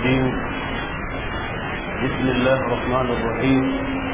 الرجيم. بسم الله الرحمن الرحيم.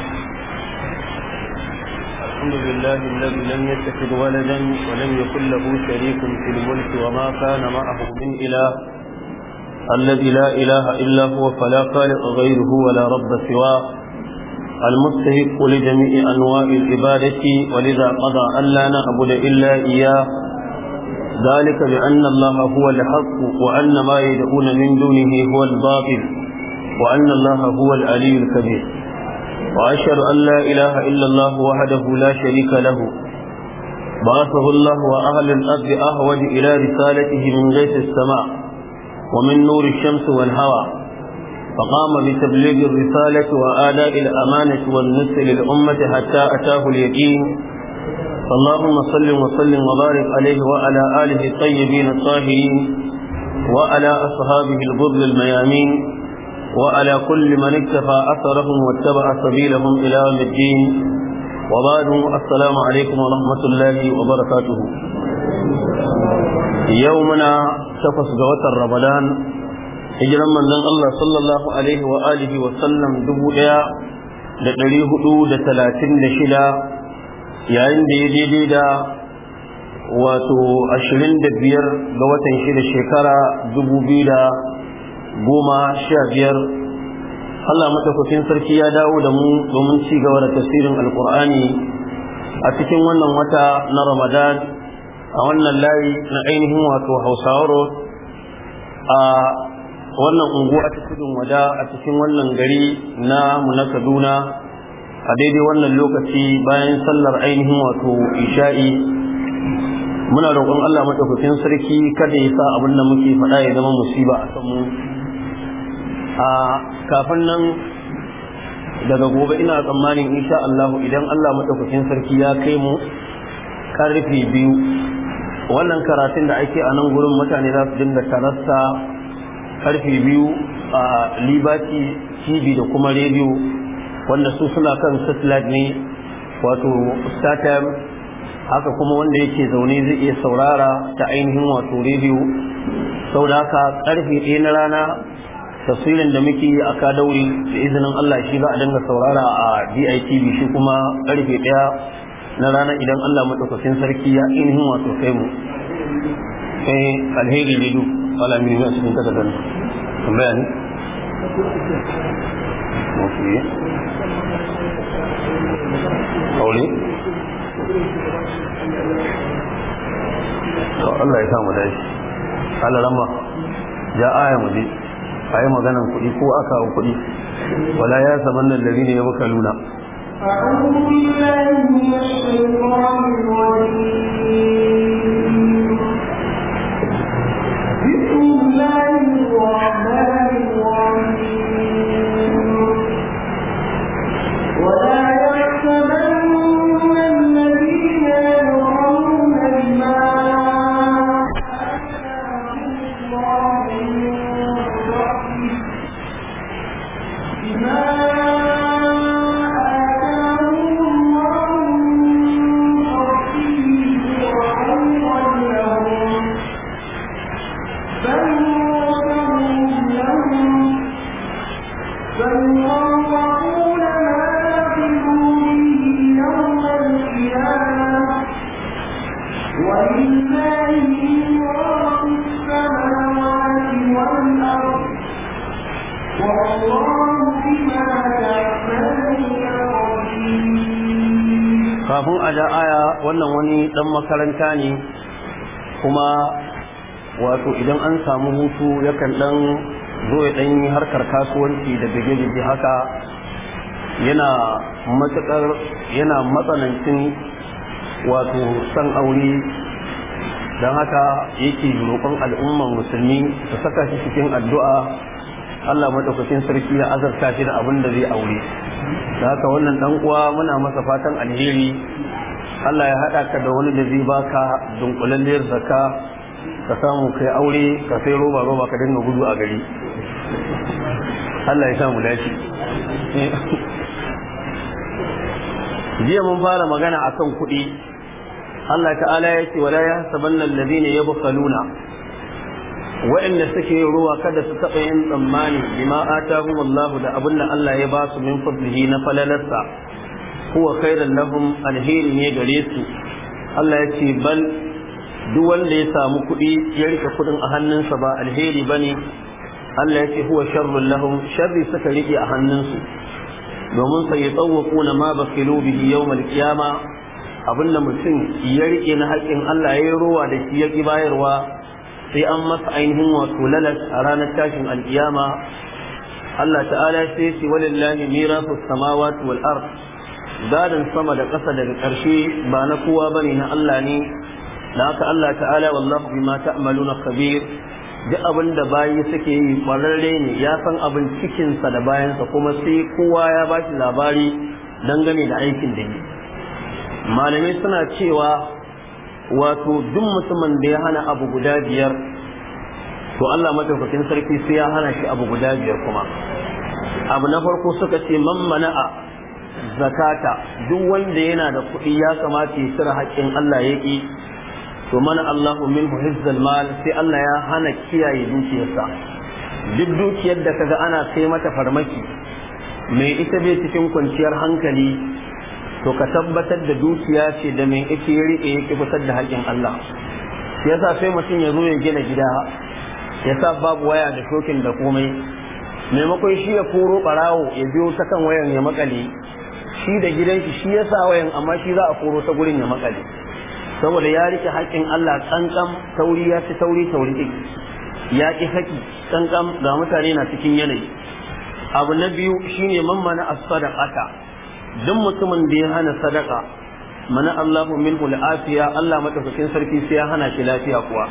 الحمد لله الذي لم يتخذ ولدا ولم يكن له شريك في الملك وما كان معه من إله، الذي لا إله إلا هو فلا خالق غيره ولا رب سواه، المستحق لجميع أنواع العبادة، ولذا قضى أن لا نعبد إلا إياه، ذلك بأن الله هو الحق وأن ما يدعون من دونه هو الباطل وأن الله هو العلي الكبير. وأشهد أن لا إله إلا الله وحده لا شريك له، بعثه الله وأهل الأرض أهود إلى رسالته من غيث السماء ومن نور الشمس والهوى، فقام بتبليغ الرسالة وآداء الأمانة والنصح للأمة حتى أتاه اليقين. اللهم صل وسلم وبارك عليه وعلى آله الطيبين الطاهرين وعلى أصحابه الغر الميامين وعلى كل من اكتفى أثرهم واتبع سبيلهم إلى يوم الدين. وبعد، السلام عليكم ورحمة الله وبركاته. يومنا شفص جوة رمضان، هجرا من الله صلى الله عليه وآله وسلم دبوء لقريه 36 yayin da ya daidai da wato 25 ga watan 6 shekara 2015. Allah madaukakin sarki ya dawo da mu domin ci gaba da tafsirin alkur'ani a cikin wannan wata na Ramadan a wannan layi na ainihin wato Hausawa Road a wannan unguwa ta Tudun Wada a cikin wannan gari na mu na Kaduna a daidai wannan lokaci bayan sallar ainihin wato isha'i. Muna roƙon Allah madaukakin sarki kada ya sa abin da muke faɗa ya zama musiba a kanmu. A kafin nan daga gobe ina tsammanin insha Allah idan Allah madaukakin sarki ya kai mu karfe 2 wannan karatun da ake a nan gurin mutane za su dinga tarasta karfe 2 a Liberty TV da kuma rediyo wanda su suna kan satellite ne wato StarTime, haka kuma wanda yake zaune zai iya saurara ta ainihin wato rediyo. sau da haka karfe 1 na rana tafsirin da muke yi a Kadauri da izinin Allah shi za a dinga saurara a DITV, shi kuma karfe 1 na rana idan Allah madaukakin sarki ya ainihin wato kai mu. Alheri lidu wala min a cikin takardar tambaya ne kauli to Allah ya samu dai. Allah rama ja aya mu ji ayi maganan kuɗi ko aka hawo kuɗi wala ya sabanna alladhina yabkaluna. a'udhu billahi minash shaitanir rajim. bismillahir rahmanir rahim. ولا يحسبن الذين يبخلون بما آتاهم الله من فضله kafin a da aya. Wannan wani dan makaranta ne kuma wato idan an samu hutu yakan dan zo ya dan yi harkar kasuwanci da bige-bige haka, yana matsanancin wato san aure, don haka yake roƙon al'umman musulmi su saka shi cikin addu'a Allah madaukakin sarki ya azarta shi da abin da zai aure. Da haka wannan dan uwa muna masa fatan alheri, Allah ya haɗa ka da wani da zai baka dunkulalliyar zakka ka samu kai aure ka sai roba ka dinga gudu a gari. Allah ya samu dace. Jiya mun fara magana akan kuɗi. Allah ta'ala ya ce wala yahsabanna alladhina yabkhaluna wa'anda suke ruwa kada su taɓa yin tsammani bima atahumullahu da abin da Allah ya ba su min fadlihi na falalarsa huwa khairan lahum alheri ne gare su Allah ya ce bal duk wanda ya samu kuɗi ya rike kuɗin a hannunsa ba alheri bane Allah ya ce huwa sharrun lahum sharri suka rike a hannunsu domin sai ya tsawwaquna ma bakilu bihi yawmal qiyama abinda mutum ya rike na haƙin Allah ya yi ruwa da shi ya ki bayarwa sai an masa ainihin wato lalas a ranar tashin alkiyama Allah ta'ala sai ce walillahi mirasu samawati wal ard gadon sama da ƙasa daga ƙarshe ba na kowa bane na Allah ne da haka Allah ta'ala wallahu bima ta'maluna khabir duk abin da bayi suke yi kwararre ne ya san abin cikinsa da bayansa kuma sai kowa ya ba shi labari dangane da aikin da yi malamai suna cewa wato duk mutumin da ya hana abu guda biyar to Allah madaukakin sarki sai ya hana shi abu guda biyar kuma abu na farko suka ce man mana'a zakata duk wanda yana da kuɗi ya kamata ya tsira haƙƙin Allah ya ƙi to mana Allahu minhu hizzal mal sai Allah ya hana kiyaye dukiyarsa duk dukiyar da kaga ana kai mata farmaki mai ita bai cikin kwanciyar hankali to ka tabbatar da dukiya ce da mai ita ya rike yake fitar da haƙƙin Allah yasa sai mutum ya zo ya gina gida yasa babu waya da shokin da komai maimakon shi ya koro barawo ya biyo ta kan wayan ya makale shi da gidan shi yasa wayan amma shi za a koro ta gurin ya makale saboda ya rike haƙƙin Allah kankan tauri ya ci tauri ya ƙi haƙi kankan ga mutane na cikin yanayi abu na biyu shine mammana as-sadaqata duk mutumin da ya hana sadaka mana Allahu minhu al-afiya Allah madaukakin sarki sai ya hana shi lafiya kuwa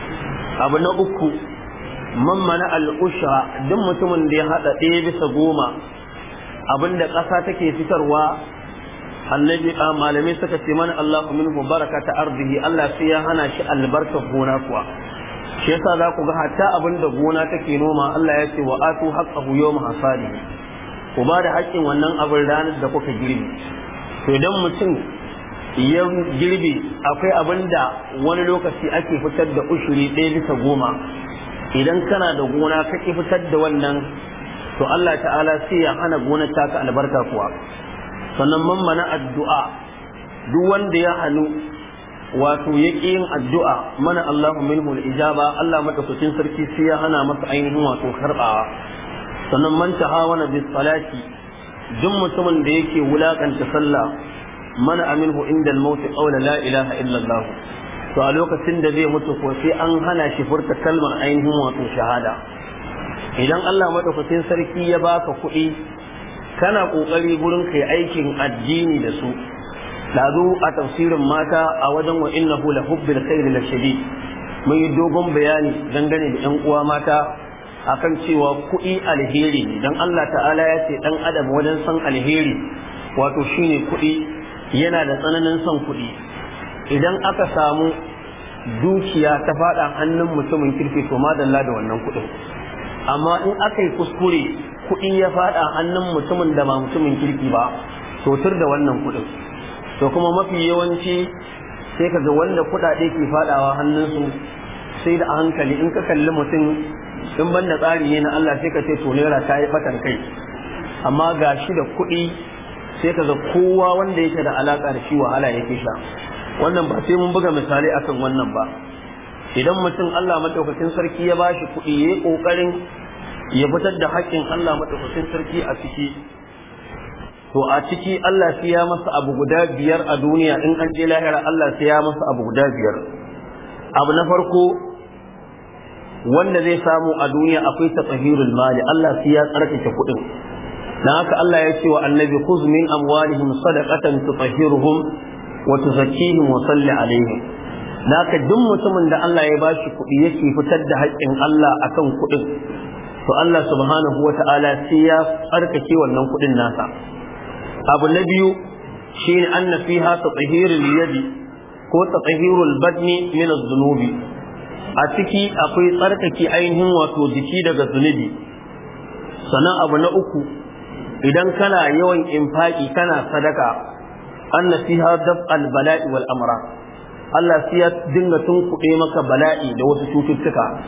abu na uku mammana al-ushra duk mutumin da ya hada 1/10 abinda ƙasa take fitarwa annabi malamai suka ce mana Allahu minhu barakata ardihi Allah sai ya hana shi albarkar gona kuwa shi yasa za ku ga hatta abinda gona take noma Allah ya ce wa atu haqqahu yawma hasadi ku ba da haƙƙin wannan abin ranar da kuka girbi to idan mutum ya girbi akwai abinda wani lokaci ake fitar da ushuri 1/10 idan kana da gona kake fitar da wannan to Allah ta'ala sai ya hana gonar taka albarka kuwa sannan man mana addu'a duk wanda ya hannu wato yake yin addu'a mana Allahu minhu al-ijaba Allah madaukakin sarki sai ya hana masa ainihin wato karbawa sannan man tahawana bis salati duk mutumin da yake wulakanta sallah mana aminhu inda al-maut qawla la ilaha illa Allah to a lokacin da zai mutu ko sai an hana shi furta kalmar ainihin wato shahada idan Allah madaukakin sarki ya baka kuɗi kana kokari gurin kai aikin addini da su dazu a tafsirin mata a wajen wa innahu la hubbil khairi la shadid mun yi dogon bayani dangane da ƴan uwa mata akan cewa kuɗi alheri dan Allah ta'ala ya ce dan adam wajen san alheri wato shine kuɗi yana da tsananin son kuɗi idan aka samu dukiya ta faɗa hannun mutumin kirki to madalla da wannan kuɗin amma in aka yi kuskure kuɗi ya faɗa hannun mutumin da ba mutumin kirki ba to tur da wannan kuɗin to kuma mafi yawanci sai kaga wanda kuɗaɗe ke faɗawa hannunsu sai da hankali in ka kalli mutum in banda tsari ne na Allah sai ka ce to naira ta yi batan kai amma ga shi da kuɗi sai kaga kowa wanda yake da alaka da shi wahala yake sha wannan ba sai mun buga misali akan wannan ba idan mutum Allah madaukakin sarki ya bashi kuɗi yayi kokarin ya fitar da haƙƙin Allah madaukakin sarki a ciki to a ciki Allah sai ya masa abu guda 5 a duniya in an je lahira Allah sai ya masa abu guda 5 abu na farko wanda zai samu a duniya akwai tatahirul mali Allah sai ya tsarkake kuɗin dan haka Allah ya ce wa annabi khuz min amwalihim sadaqatan tutahhiruhum wa tuzakkihim wa salli alaihim naka duk mutumin da Allah ya bashi kuɗi yake fitar da haƙƙin Allah akan kuɗin to Allah subhanahu wata'ala sai ya tsarkake wannan kuɗin nasa abu na biyu shine anna fiha tatahirul yadi ko tatahirul badni min az-zunubi a ciki akwai tsarkake ainihin wato jiki daga zunubi sannan abu na uku idan kana yawan infaki kana sadaka anna fiha daf'al bala'i wal amra Allah sai ya dinga tunkuɗe maka bala'i da wasu cututtuka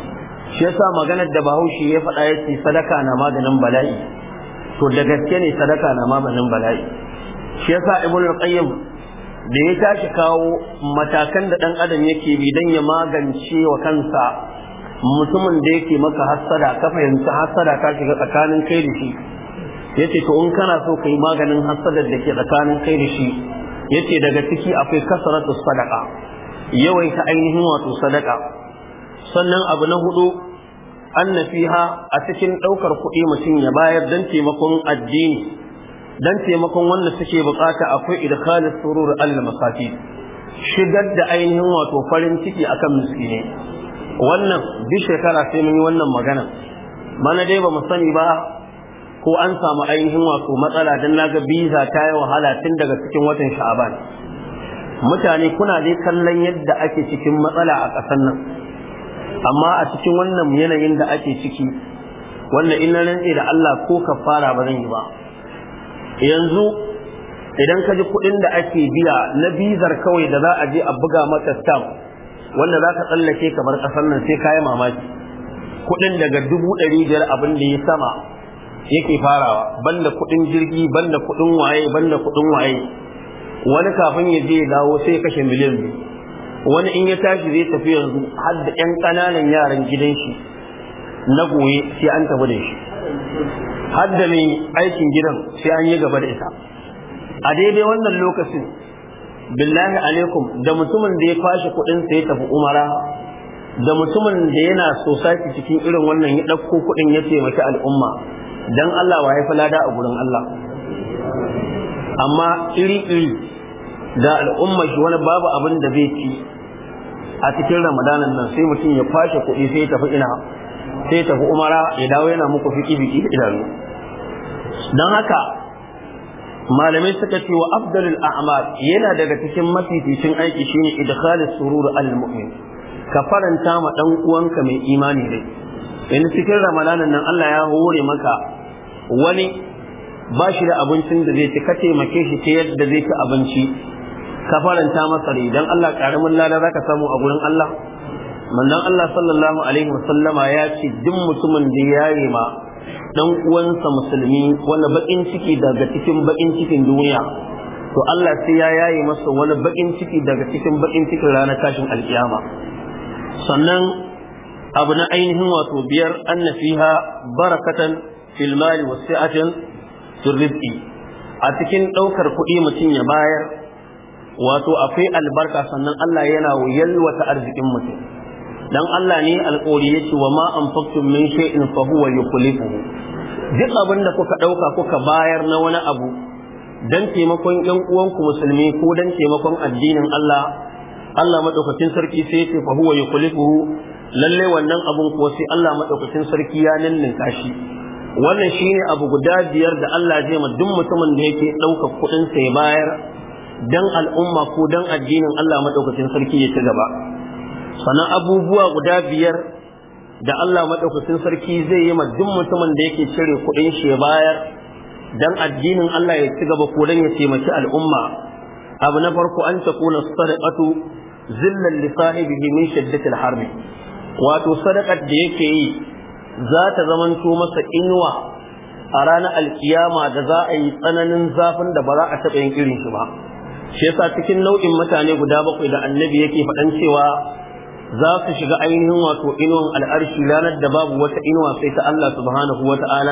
shi yasa maganar da Bahaushe ya faɗa yace sadaka na maganin bala'i, to da gaske ne sadaka na maganin bala'i. shi yasa Ibn al-Qayyim da ya tashi kawo matakan da dan adam yake bi dan ya magance wa kansa mutumin da yake maka hassada, ka fahimta hassada ka shiga tsakanin kai da shi, yace to in kana so kai maganin hassadar da ke tsakanin kai da shi, yace daga ciki akwai kasratu sadaqa, yawaita ainihin wato sadaka. sannan abu na hudu anna fiha a cikin daukar kuɗi mutum ya bayar dan taimakon addini, dan taimakon wanda suke bukata, akwai idkhalus surur al-masakin, shigar da ainihin wato farin ciki akan miskine. wannan duk shekara sai mun yi wannan magana, mana dai ba mu sani ba ko an samu ainihin wato matsala dan naga biza ta yi wahala tun daga cikin watan Sha'aban. mutane kuna dai kallon yadda ake cikin matsala a ƙasar nan, amma a cikin wannan yanayin da ake ciki, wannan ina rantsi da Allah ko kafara ba zan yi ba. yanzu idan ka ji kuɗin da ake biya na bizar kawai da za a je a buga maka stamp wanda za ka tsallake kamar ƙasar nan sai kayi mamaki. kuɗin daga 500,000 abin da ya sama yake farawa, banda kuɗin jirgi, banda kuɗin waye, banda kuɗin waye. wani kafin ya je ya dawo sai ya kashe miliyan 2. wani in ya tashi zai tafi yanzu har da 'yan ƙananan yaran gidan shi na goye sai an tafi da shi, har da mai aikin gidan sai an yi gaba da ita. a daidai wannan lokacin billahi alaikum da mutumin da ya kwashe kuɗin sa ya tafi umara, da mutumin da yana society cikin irin wannan ya ɗauko kuɗin ya taimaki al'umma, dan Allah wa ya fi lada a gurin Allah. amma iri da al'umma shi wani babu abin da zai ci a cikin ramadanan nan, sai mutum ya kwashe kuɗi sai ya tafi ina, sai ya tafi umara, ya dawo yana muku fiki da idanu. don haka malamai suka ce wa afdalul a'mal, yana daga cikin mafificin aiki shine idkhalus surur al-mu'min, ka faranta ma dan uwanka mai imani dai. in cikin ramadanan nan Allah ya hore maka wani ba shi da abincin da zai ci, ka taimake shi ta yadda zai ci abinci, ka faranta masa rai, dan Allah karamin lada zaka samu a gurin Allah. manzon Allah sallallahu alaihi wasallama ya ce duk mutumin da ya rema dan uwansa musulmi wani bakin ciki daga cikin bakin cikin duniya, to Allah sai ya yaye masa wani bakin ciki daga cikin bakin cikin ranar tashin alkiyama. sannan abu na ainihin wato biyar anna fiha barakatan fil mali wasi'atan fil rizqi, a cikin daukar kuɗi mutum ya bayar wato akwai albarka, sannan Allah yana yalwata arzikin mutum. dan Allah ne alƙawari yace wa ma anfaqtum min shay'in fa huwa yukhlifuhu, duk abin da kuka dauka kuka bayar na wani abu dan taimakon ƴan uwanku musulmi ko dan taimakon addinin Allah, Allah madaukakin sarki sai yace fa huwa yukhlifuhu, lalle wannan abun kuwa sai Allah madaukakin sarki ya ninninka shi. wannan shine abu guda biyar da Allah zai ma duk mutumin da yake dauka kuɗin sa ya bayar dan al'umma ko dan addinin Allah madaukakin sarki ya ci gaba. sannan abubuwa guda biyar da Allah madaukakin sarki zai yi ma duk mutumin da yake cire kuɗin shi ya bayar dan addinin Allah ya ci gaba ko dan ya taimaki al'umma. abu na farko an takuna sadaqatu zillan li sahibihi min shiddatil harbi, wato sadaqar da yake yi za ta zamanto masa inuwa a ranar alkiyama da za a yi tsananin zafin da ba za a taɓa yin irin shi ba. shi yasa cikin nau'in mutane guda 7 da annabi yake faɗan cewa za su shiga ainihin wato inuwan al'arshi ranar da babu wata inuwa sai ta Allah subhanahu wa ta'ala,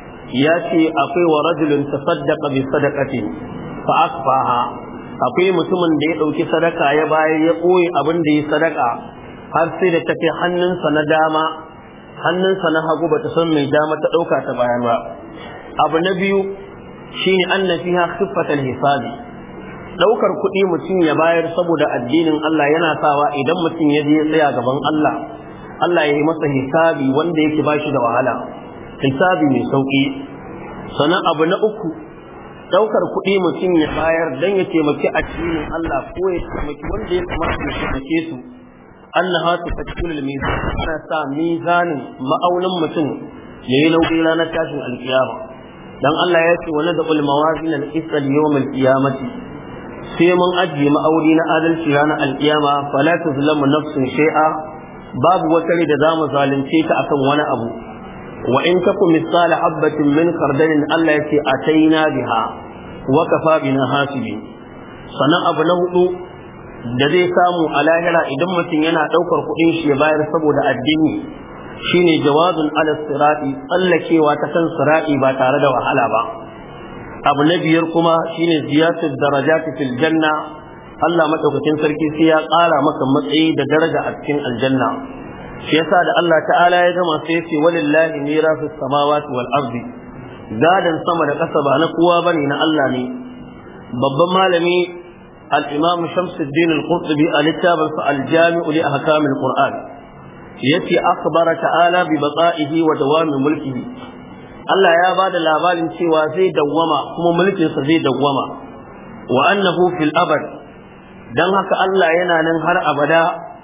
ya ce akwai wa rajulun tasaddaqa bi sadaqatin fa akfaha, akwai mutumin da ya ɗauki sadaka ya bayar ya ɓoye abin da ya sadaka har sai da tafi hannunsa na dama, hannunsa na hagu bata san mai dama ta ɗauka ta bayar ba. abu na biyu shine anna fiha khiffatal hisabi, daukar kuɗi mutum ya bayar saboda addinin Allah yana sawa idan mutum ya je tsaya gaban Allah, Allah ya yi masa hisabi wanda yake ba shi da wahala, hisabi mai sauki. sannan abu na uku daukar kuɗi mutum ya bayar dan ya taimaki addinin Allah ko ya taimaki wanda ya kamata ya taimake su, annaha tufakkil al-mizan, ana sa mizanin ma'aunin mutum yayi nauyi ranar tashin alkiyama. dan Allah ya ce wa nadul mawazin al-qist al-yawm al-qiyamati, sai mun ajiye ma'auni na adalci ranar alkiyama, fala tuzlamu nafsun shay'a, babu wata rai da zamu zalunce ta akan wani abu wa in takum misala habatin min khardalin Allah yace ataina biha wa kafa bina hasibi. sannan abu na hudu da zai samu a lahira idan mutum yana daukar kudin shi ya bayar saboda addini shine jawazun ala sirati, tsallakewa ta kan sirati ba tare da wahala ba. abu na biyar kuma shine ziyaratul darajati fil janna, Allah madaukakin sarki sai ya ƙara maka matsayi da daraja a cikin aljanna. shi yasa da Allah ta'ala ya gama sai ya ce walillahi mirasus samawati wal ardi, gadan sama da ƙasa ba na kowa bane na Allah ne. babban malami al-imam Shamsuddin al-Qurtubi a littafin sa al-Jami' li ahkam al-Qur'an yace akhbara ta'ala bi baqa'ihi wa dawami mulkihi, Allah ya bada labarin cewa zai dawwama kuma mulkin sa zai dawwama, wa annahu fil abad, dan haka Allah yana nan har abada,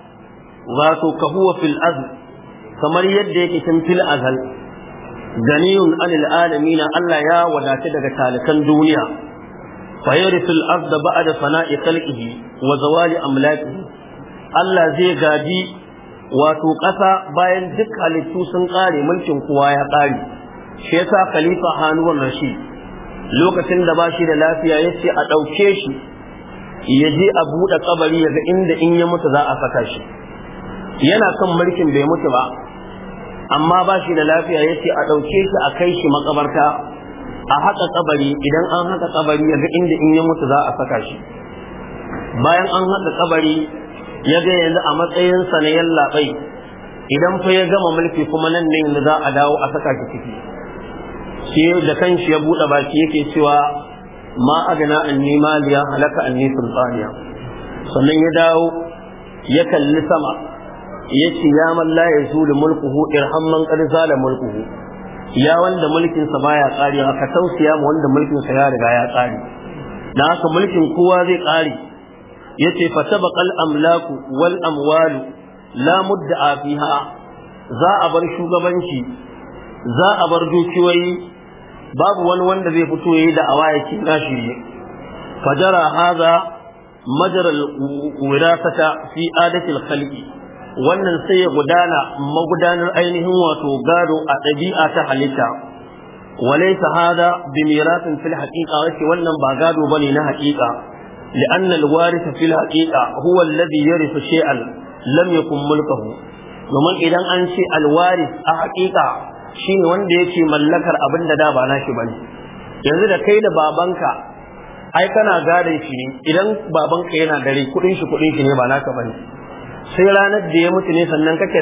wato ka huwa fil azl, kamar yadda yake tun fil azal. ganiyun anil alamin, Allah ya wadata daga talikan duniya. fa yarisul arda ba'da fana'i khalqihi wa zawali amlakihi, Allah zai gaji wato ƙasa bayan duk halittu sun ƙare, mulkin kowa ya ƙare. shi yasa khalifa Harun Rashid lokacin da ba shi da lafiya yace a ɗauke shi ya je a buɗe kabari ya ga inda in ya mutu za a saka shi. yana kan mulkin bai mutu ba amma ba shi da lafiya yace a ɗauke shi a kai shi makabarta a haka kabari, idan an haka kabari ya ga inda in ya mutu za a saka shi. bayan an haka kabari ya ga yanzu a matsayinsa na yallaɓai, idan fa ya gama mulki kuma nan ne yanzu za a dawo a saka shi ciki. shi da kanshi ya buɗe baki yake cewa ma agna anni maliya halaka anni sultaniya. sannan ya dawo ya kalli sama yace ya man la yazulu mulkuhu irham man qad zala mulkuhu, ya wanda mulkin sa baya karewa ka tausaya mu wanda mulkin sa ya riga ya kare. dan haka mulkin kowa zai kare. yace fatabaqal amlaku wal amwalu la mudda fiha, za a bar shugabanci, za a bar dukiyoyi, babu wani wanda zai fito yayi da awaya ce nashi ne. fajara hadha majra al-wirasata fi adati al-khalqi, wannan sai ya gudana magudanar ainihin wato gado a ɗabi'a ta halitta. walaysa hadha bi mirasin fil haqiqa, wace wannan ba gado bane na haqiqa. لأن الوارث في الحقيقة هو الذي يرث شيئا لم يكن ملكه. domin idan an ce alwaris a haƙiƙa shine wanda yake mallakar abin da da ba nashi bane. yanzu da kai da babanka ai kana gadon shi ne, idan babanka yana dare kudin shi ne ba naka bane. sai ranar da ya mutu ne sannan kake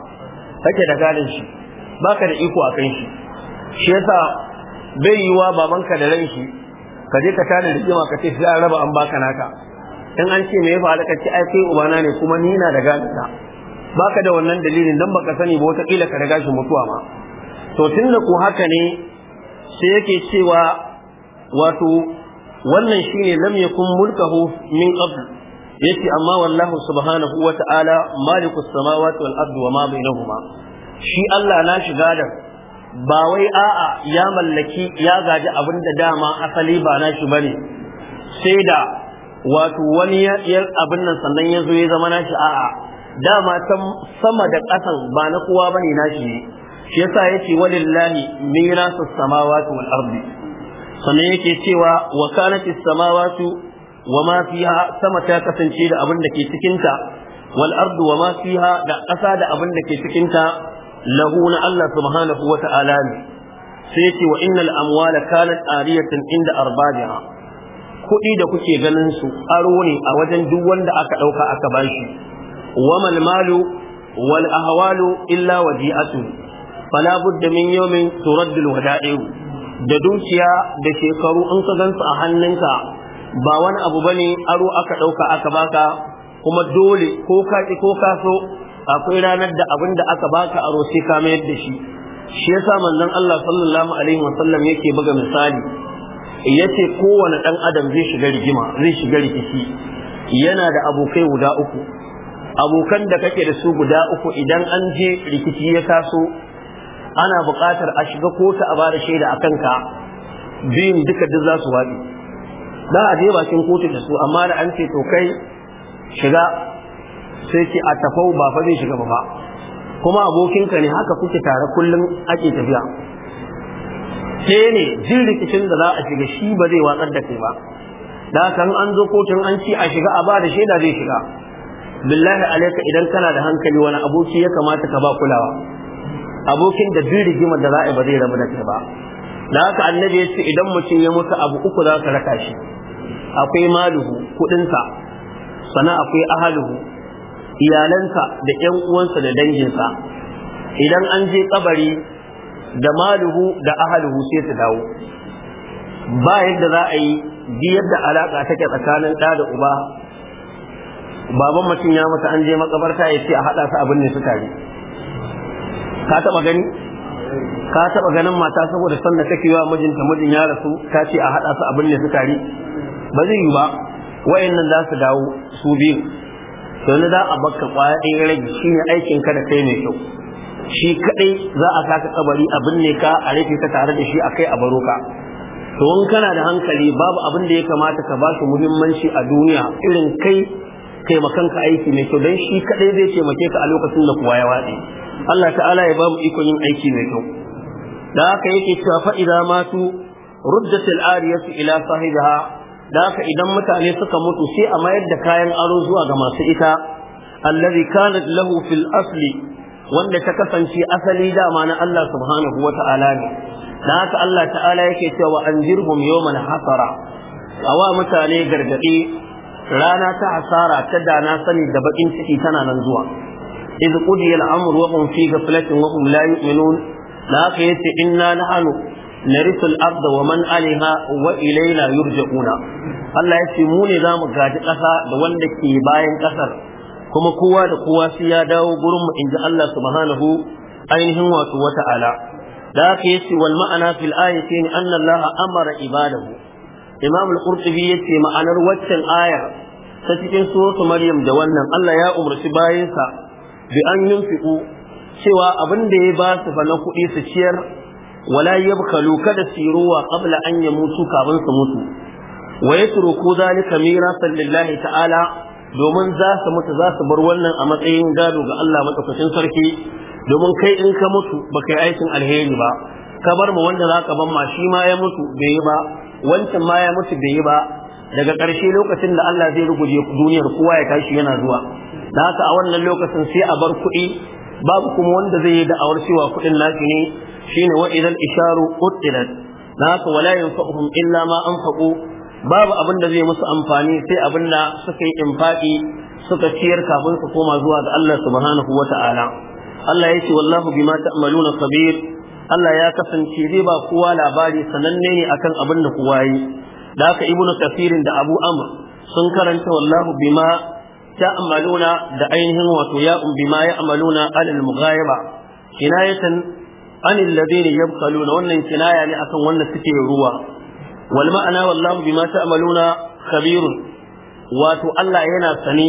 da gadon shi, baka da iko akan shi. shi yasa bai yiwa babanka da ran shi ka je ka tana rigima ka ce sai an raba an baka naka. in an ce me ya faru ka ce ai kai ubana ne kuma ni na da gadonka, baka da wannan dalilin dan baka sani ba, wata kila ka riga shi mutuwa ma. to tunda ku haka ne sai yake cewa wato wannan shine lam yakun mulkahu min qabl, yace amma wallahu subhanahu wa ta'ala malikus samawati wal ardi wa ma bainahuma. shi Allah na shiga da ba wai a'a ya mallaki ya gaji abin da dama asali ba nashi bane, sai da wato wani ya abin nan sannan ya zo ya zama nashi. a'a dama sama da ƙasan ba na kowa bane nashi ne. shi yasa yace walillahi mirasus samawati wal ardi. sannan yake cewa wa kanatis samawati wa ma fiha, sama ta kasance da abin da ke cikin ta, wal ardu wa ma fiha, da ƙasa da abin da ke cikin ta, lahu na Allah subhanahu wa ta'ala ne. sai yace wa innal amwala kanat ariyatan inda arbabiha, kuɗi da kuke ganin su aro ne a wajen duk wanda aka ɗauka aka bashi. wa mal malu wal ahwalu illa wadi'atu, fala budda min yawmin turaddu al wada'i. da dukiya da shekaru in ka gansu a hannunka ba wani abu bane, aro aka ɗauka aka baka, kuma dole ko ka ki ko ka so akwai ranar da abin da aka baka aro sai ka mayar da shi. shi yasa manzon Allah sallallahu alaihi wasallam yake buga misali, yace kowane dan adam zai shiga rigima, zai shiga rikici, yana da abokai guda uku. abokan da kake da su guda uku idan an je rikici ya taso ana buƙatar a shiga kotu a bada shaida akan ka, biyun duka duk za su waɗi. za a je bakin kotu da su, amma da an ce to kai shiga sai ce a tafau ba fa zai shiga ba kuma abokinka ne haka kuke tare kullum ake tafiya sai ne jin rikicin da za a shiga shi ba zai watsar da kai ba da kan an zo kotun an ci a shiga a ba da shaida zai shiga billahi alaika idan kana da hankali wani aboki ya kamata ka ba kulawa abokin da duk rigimar da za a ba zai rabu da kai ba da haka annabi ya ce idan mutum ya mutu abu uku za ka raka shi akwai maluhu kudinsa sannan akwai ahaluhu iyalansa da ƴan uwansa da danginsa idan an je kabari da maluhu da ahaluhu sai su dawo ba yadda za a yi bi yadda alaka take tsakanin ɗa da uba baban mutum ya mutu an je makabarta ya ce a haɗa su abin ne su tare ka taɓa ganin mata saboda sanda take yi wa mijinta mijin ya rasu ta ce a haɗa su abin ne su tare ba zai yi ba wayannan za su dawo su biyu to ne za a baka kwaya ɗaya rage shine aikin ka da kai mai kyau shi kadai za a saka kabari abin ne ka a rufe ka tare da shi akai a baro ka to in kana da hankali babu abin da ya kamata ka ba shi muhimmanci a duniya irin kai makanka aiki mai kyau dan shi kadai zai taimake ka a lokacin da kuwa ya watsi Allah ta'ala ya ba mu ikon yin aiki mai kyau da haka yake cewa fa idza matu ruddatil ariyatu ila sahibiha da haka idan mutane suka mutu sai a mayar da kayan aro zuwa ga masu ita allazi kanat lahu fil asli wanda ta kasance asali dama na Allah subhanahu wata'ala ne da haka Allah ta'ala yake cewa anjirhum yawmal hasara awa mutane gargadi rana ta hasara ta dana sani da bakin ciki tana nan zuwa idh qudiya al-amru wa hum fi ghaflatin wa hum la yu'minun da haka yace inna nahnu narisu al-ardha wa man alaiha wa ilayna yurja'una Allah yace mu ne zamu gaji kasa da wanda ke bayan kasar kuma kowa da kowa sai ya dawo gurin mu inji Allah subhanahu ainihin wato wata'ala da haka yace wal ma'ana fil ayatin anna Allah amara ibadahu Imam al-Qurtubi yace ma'anar waccan ayar ta cikin suratul Maryam da wannan Allah ya umarci bayinsa bi an yunfiqu cewa abin da ya ba su fa na kuɗi su ciyar wala yabkhalu kada siruwa qabla an yamutu kafin su mutu wa yatruku zalika mirasan lillahi ta'ala domin za su mutu za su bar wannan a matsayin gado ga Allah madaukakin sarki domin kai in ka mutu baka yi aikin alheri ba ka bar mu wanda zaka ban ma shi ma ya mutu bai yi ba wancan ma ya mutu bai yi ba daga ƙarshe lokacin da Allah zai ruguje duniyar kowa ya tashi yana zuwa da haka a wannan lokacin sai a bar kuɗi babu kuma wanda zai yi da'awar cewa kuɗin nashi ne shine wa idan isharu qutilat da haka wala yanfa'uhum illa ma anfaqu babu abin da zai musu amfani sai abin da suka yi infaqi suka ciyar kafin su koma zuwa ga Allah subhanahu wata'ala Allah ya ce wallahu bima ta'maluna khabir Allah ya kasance zai ba kowa labari sananne ne akan abin da kowa yi da haka ibnu kafirin da abu amr sun karanta wallahu bima ta'maluna da ainihin wato ya bima ya'maluna alal mughayaba kinayatan anil ladina yabkhaluna wannan kinaya ne akan wanda suke ruwa wal ma'ana wallahu bima ta'maluna khabirun wato Allah yana sani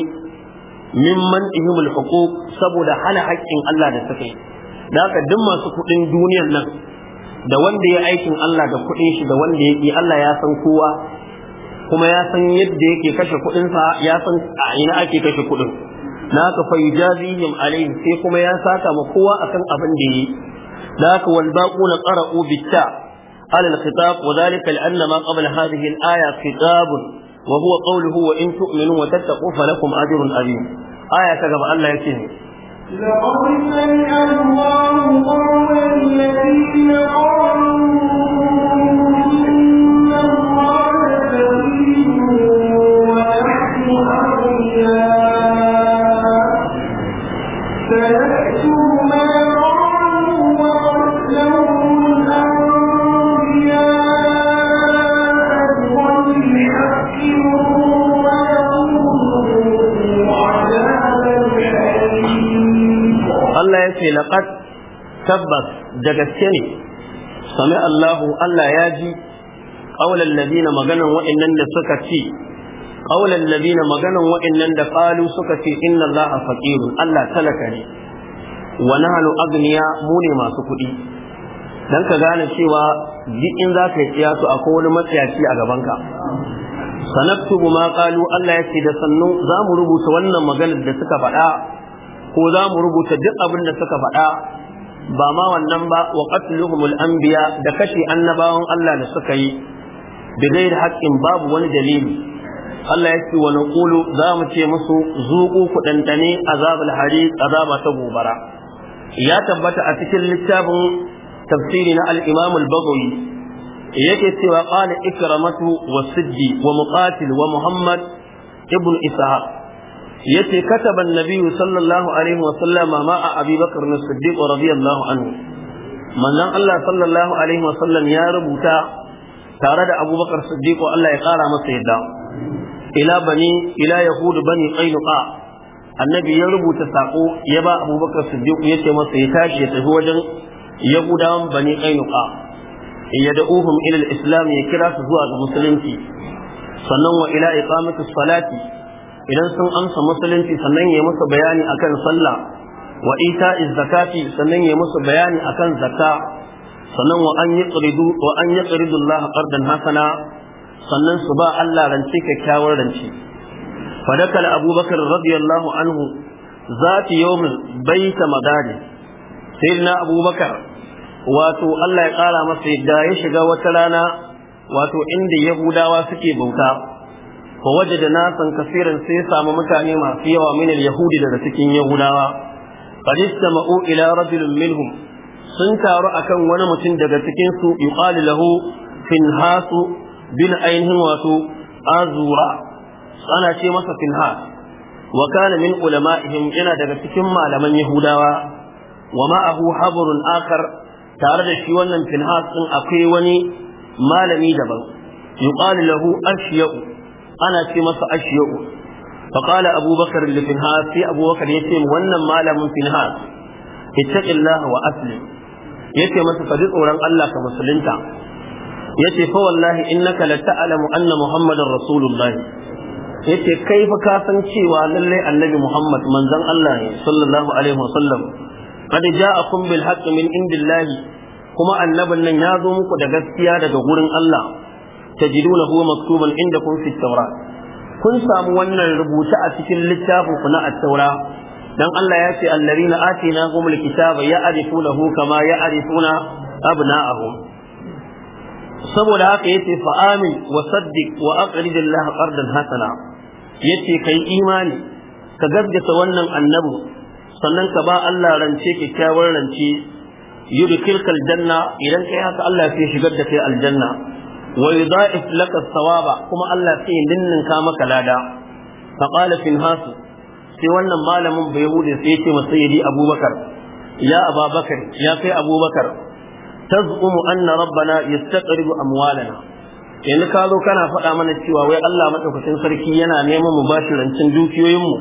mimman ihimul huquq saboda hana haƙƙin Allah da suka yi da haka duk masu kuɗin duniyar nan da wanda ya aikin Allah da kuɗin shi da wanda ya yi Allah ya san kowa kuma ya san yadda yake kashe kuɗinsa ya san a ina ake kashe kuɗin na haka fa yujazihim alayhi sai kuma ya saka ma kowa akan abin da yi da haka wal baquna qara'u bitta ala al khitab wa dhalika li anna ma qabla hadhihi al aya khitab wa huwa qawluhu wa in tu'minu wa tattaqu falakum ajrun azim aya ta gaba Allah yake ne لقد سمع الله قول الذين قالوا إن الله كريم ونحن أغنياء سنكتب ما قالوا وقتلهم الأنبياء بغير حق ويقولوا عذابا Allah ya ce laqad tabbas da gaske ne sami Allahu Allah ya ji qaulan ladina maganan wa'annan da suka ci qaulan ladina maganan wa'annan da qalu suka ce inna Allaha faqirun Allah talaka ne wa nahnu agniya mu ne masu kuɗi dan ka gane cewa duk in za ka yi tsiyasu akwai wani matsayaci a gabanka sanaktubu ma qalu Allah yace da sannu za mu rubuta wannan maganar da suka faɗa ko za mu rubuta duk abin da suka faɗa ba ma wannan ba wa qatluhumul anbiya da kashe annabawan Allah da suka yi da gairi haƙƙin babu wani dalili Allah ya ce wa naqulu za mu ce musu zuqu ku dandane azabul hariq azaba ta gobara ya tabbata a cikin littafin tafsiri na al-Imam al-Baghawi yake cewa qala ikramatu wa siddi wa muqatil wa Muhammad ibn Ishaq yace kataba an-nabi sallallahu alaihi wa sallama ma'a Abi Bakr as-Siddiq radiyallahu anhu manzon Allah sallallahu alaihi wa sallam ya rubuta tare da Abu Bakr as-Siddiq Allah ya kara masa yadda ila yahud bani Qainuqa annabi ya rubuta sako ya ba Abu Bakr as-Siddiq yace masa ya tashi ya tafi wajen yahudawan bani Qainuqa yad'uhum ila al-islam ya kira su zuwa ga musulunci sannan wa ila iqamati salati idan sun amsa musulunci sannan ya musu bayani akan sallah wa ita'iz zakati sannan ya musu bayani akan zakka sannan wa an yaqridu Allah qardan hasana sannan su ba Allah rance kyakkyawar rance fadakal abubakar radiyallahu anhu zati yawmin baita madadi sayyidina abubakar wato Allah ya kara masa yadda ya shiga wata rana wato inda yahudawa suke bauta fa wajada nasan kafiran sai ya samu mutane masu yawa min al-yahudi daga cikin yahudawa qad istama'u ila rajulin minhum sun taru akan wani mutum daga cikin su yuqalu lahu Finhas bin ainihin wato azura ana ce masa Finhas wa kana min ulama'ihim yana daga cikin malaman yahudawa wa ma'ahu habrun akhar tare da shi wannan Finhas din akwai wani malami daban yuqalu lahu ashya'u ana ce masa ashya'u fa qala abubakar li Finhas sai abubakar yace wannan malamin Finhas ittaqillaha wa aslim yace masa ka ji tsoron Allah ka musulunta yace fa wallahi innaka la ta'lamu anna muhammadar rasulullahi yace kai fa ka san cewa lalle annabi muhammad manzon Allah ne sallallahu alaihi wasallam qad ja'akum bil haqqi min indillahi kuma annabin nan ya zo muku da gaskiya daga gurin Allah tajidunahu maktuban indakum fit tawrat kun samu wannan rubuta a cikin littafin ku na at-taura dan Allah ya ce allazina atinahumul kitaba ya'rifunahu kama ya'rifuna abna'ahum saboda haka yace fa amin wa saddiq wa aqrid Allah qardan hasana yace kai imani ka gaggata wannan annabi sannan ka ba Allah rance kyakkyawar rance yudkhilkal janna idan kai haka Allah sai shigar da kai aljanna wa yudha'if laka thawaba kuma Allah sai ninninka maka lada fa qala Finhas sai wannan malamin bai hude sai yace masa sayyidi Abubakar ya Abubakar ya kai Abubakar tazumu anna rabbana yastaqridu amwalana yanzu ka zo kana faɗa mana cewa wai Allah madaukakin sarki yana neman mu bashi rancin dukiyoyin mu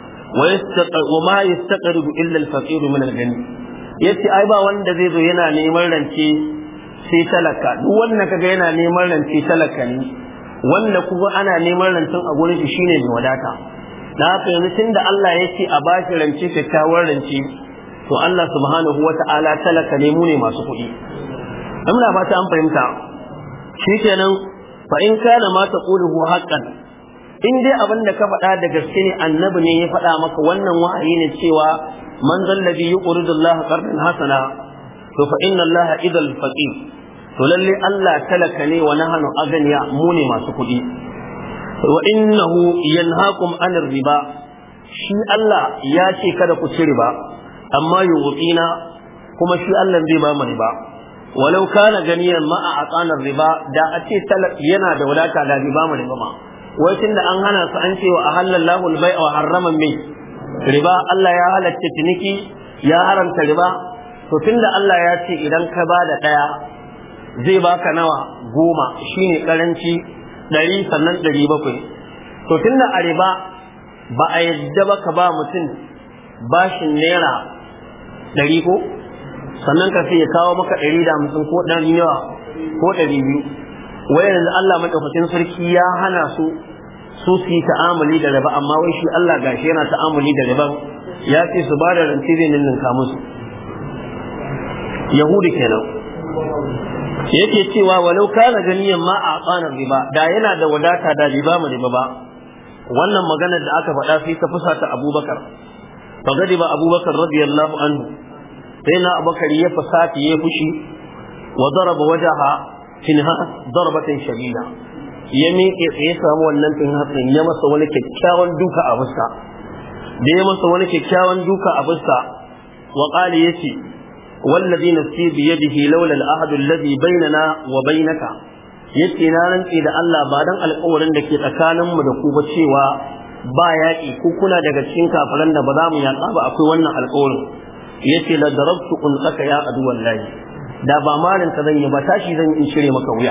wa ma yastaqridu illa al-faqir min al-ghani yace ai ba wanda zai zo yana neman rance sai talaka duk wanda kaga yana neman rance talaka ne wanda kuma ana neman rancin a gurin shi shine mai wadata da haka yanzu tunda Allah yace a bashi rance kyakkyawar rance to Allah subhanahu wata'ala talaka ne mu ne masu kuɗi amma fata an fahimta shikenan fa in kana ma taquluhu haqqan in dai abin da ka faɗa da gaske ne annabi ne ya faɗa maka wannan wahayi ne cewa man zallabi yuridu Allah qardan hasana to fa inna Allah idal faqir to lalle Allah talaka ne wa nahnu aganiya mu ne masu kuɗi wa innahu yanhaakum anir riba shi Allah ya ce kada ku ci riba amma yuqina kuma shi Allah zai ba mu riba walau kana ganiyan ma a atsanar riba da a ce yana da wadata da riba mu riba ma wai tunda an hana su an ce wa ahallallahu al-bai'a wa harrama min riba Allah ya halatta ciniki ya haramta riba to tunda Allah ya ce idan ka ba da daya zai baka nawa 10 shine karanci 100 sannan 700 to tunda a riba ba a yadda ba ka ba mutum bashin naira 100 ko sannan ka sai ya kawo maka 150 ko 100 yawa ko 200 wai yanzu Allah madaukakin sarki ya hana su su yi ta'amuli da riba amma wai shi Allah gashi yana ta'amuli da riba ya ce su ba da rance zai ninninka musu yahudi kenan yake cewa walau kana ganiyan ma a tsanar riba da yana da wadata da riba mu riba ba wannan maganar da aka faɗa sai ta fusata Abubakar fa gadiba Abubakar radiyallahu anhu sai na Abubakar ya fasati ya fushi wa daraba wajaha Finhas darbatan shadida ya miƙe ya samu wannan Finhas din ya masa wani kyakkyawan duka a fuska da ya masa wani kyakkyawan duka a fuska wa qali yace wallazi nafsi bi yadihi laula al-ahd alladhi bainana wa bainaka yace na rantsi da Allah ba dan alƙawarin da ke tsakanin mu da ku ba cewa ba yaƙi ko kuna daga cikin kafiran da ba za mu yaƙa ba akwai wannan alƙawarin yace la darabtu unqaka ya adu wallahi da ba malin ka zan yi ba tashi zan in shirye maka wuya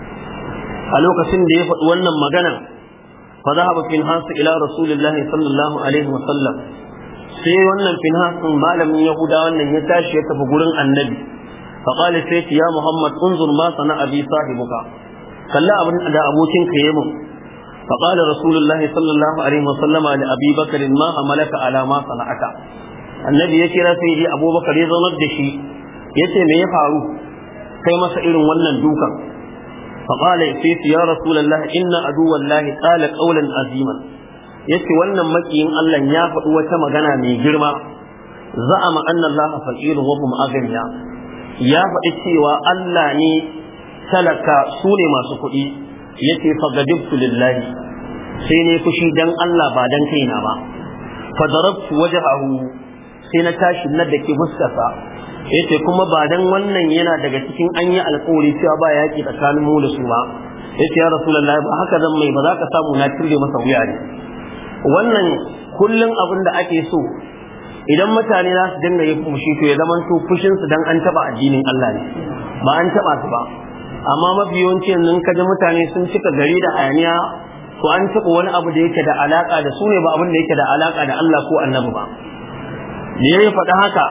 a lokacin da ya faɗi wannan magana fa zahaba Finhas ila rasulillahi sallallahu alaihi wa sallam sai wannan Finhas malamin Yahuda wannan ya tashi ya tafi gurin annabi fa qala sai ya Muhammad unzur ma sana abi sahibuka kalla abin da abokin ka yayin fa qala rasulullahi sallallahu alaihi wa sallama li abi bakr ma amalaka ala ma sana'aka annabi ya kira sai ji abubakar ya zaunar da shi yace me ya faru kai masa irin wannan dukan fa qala ya rasulullahi inna aduwallahi qala qawlan aziman yace wannan makiyin Allah ya faɗi wata magana mai girma za'ama anna Allah faqirun wa hum aghniya ya faɗi cewa Allah ne talaka su ne masu kuɗi yace fa gadibtu lillahi sai ne fushi dan Allah ba dan kaina ba fa darabtu wajhahu sai na tashi na dake fuskarsa yace kuma ba dan wannan yana daga cikin an yi alƙawari cewa ba yaki tsakanin mu da su ba yace ya rasulullahi ba haka zan mai ba za ka samu na cire masa wuya ne wannan kullun abin da ake so idan mutane za su dinga yin fushi to ya zama to fushin su dan an taba addinin Allah ne ba an taba su ba amma mafi yawanci yanzu kaje mutane sun cika gari da hayaniya to an taba wani abu da yake da alaka da su ne ba abin da yake da alaka da Allah ko annabi ba da ya faɗa haka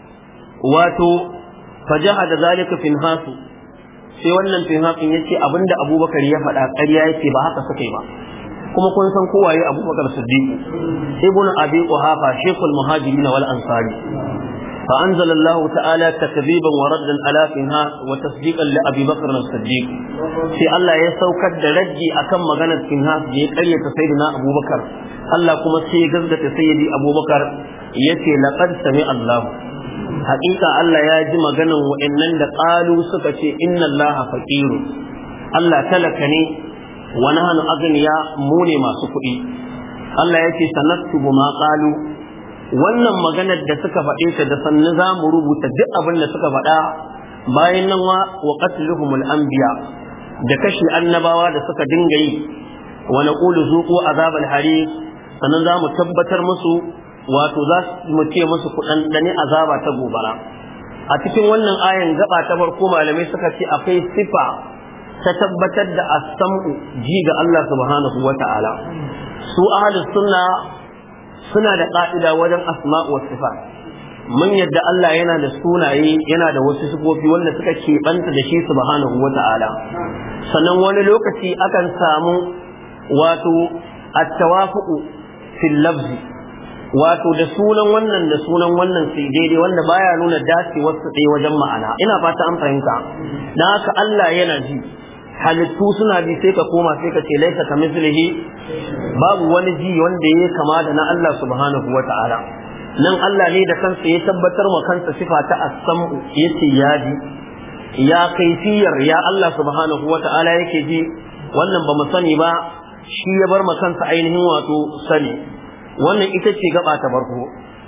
wato fajahada zalika Finhasu sai wannan Finhasun yace abinda Abubakar ya faɗa ƙarya yake ba haka suka yi ba kuma kun san kowaye Abubakar Siddiq ibnu Abi Quhafa shaykhul muhajirin wal ansari fa anzala Allah ta'ala takdiban wa raddan ala Finhas wa tasdiqan li Abi Bakr as-Siddiq sai Allah ya saukar da raddi akan maganar Finhas da ya ƙaryata sayyidina Abubakar Allah kuma sai ya gaskata sayyidi Abubakar yace laqad sami Allah haƙiƙa Allah ya ji maganan wa'annan da qalu suka ce inna Allah faqirun Allah talaka ne wa nahnu aghniya mu ne masu kuɗi Allah yace sanaktubu ma qalu wannan maganar da suka faɗe ta da sannu za mu rubuta duk abin da suka faɗa bayan nan wa qatluhumul anbiya da kashi annabawa da suka dinga yi wa naqulu zuqu azabal hari sannan za mu tabbatar musu wato za mu ce musu kudan dani azaba ta gobara a cikin wannan ayan gaba ta farko malamai suka ce akwai sifa ta tabbatar da as-sam'u ji ga Allah subhanahu wata'ala su ahlus sunna suna da ka'ida wajen asma'u was sifat mun yadda Allah yana da sunaye yana da wasu sifofi wanda suka keɓanta da shi subhanahu wata'ala sannan wani lokaci akan samu wato at-tawafuqu fil lafzi wato da sunan wannan sai daidai wanda baya nuna dacewar su ɗaya wajen ma'ana ina fata an fahimta dan haka Allah yana ji halittu suna ji sai ka koma sai ka ce laisa kamithlihi babu wani ji wanda yake kama da na Allah subhanahu wata'ala nan Allah ne da kansa ya tabbatar wa kansa sifa ta as-sam'u yace ya ji ya kaifiyar ya Allah subhanahu wata'ala yake ji wannan ba mu sani ba shi ya bar ma kansa ainihin wato sani wannan ita ce gaba ta farko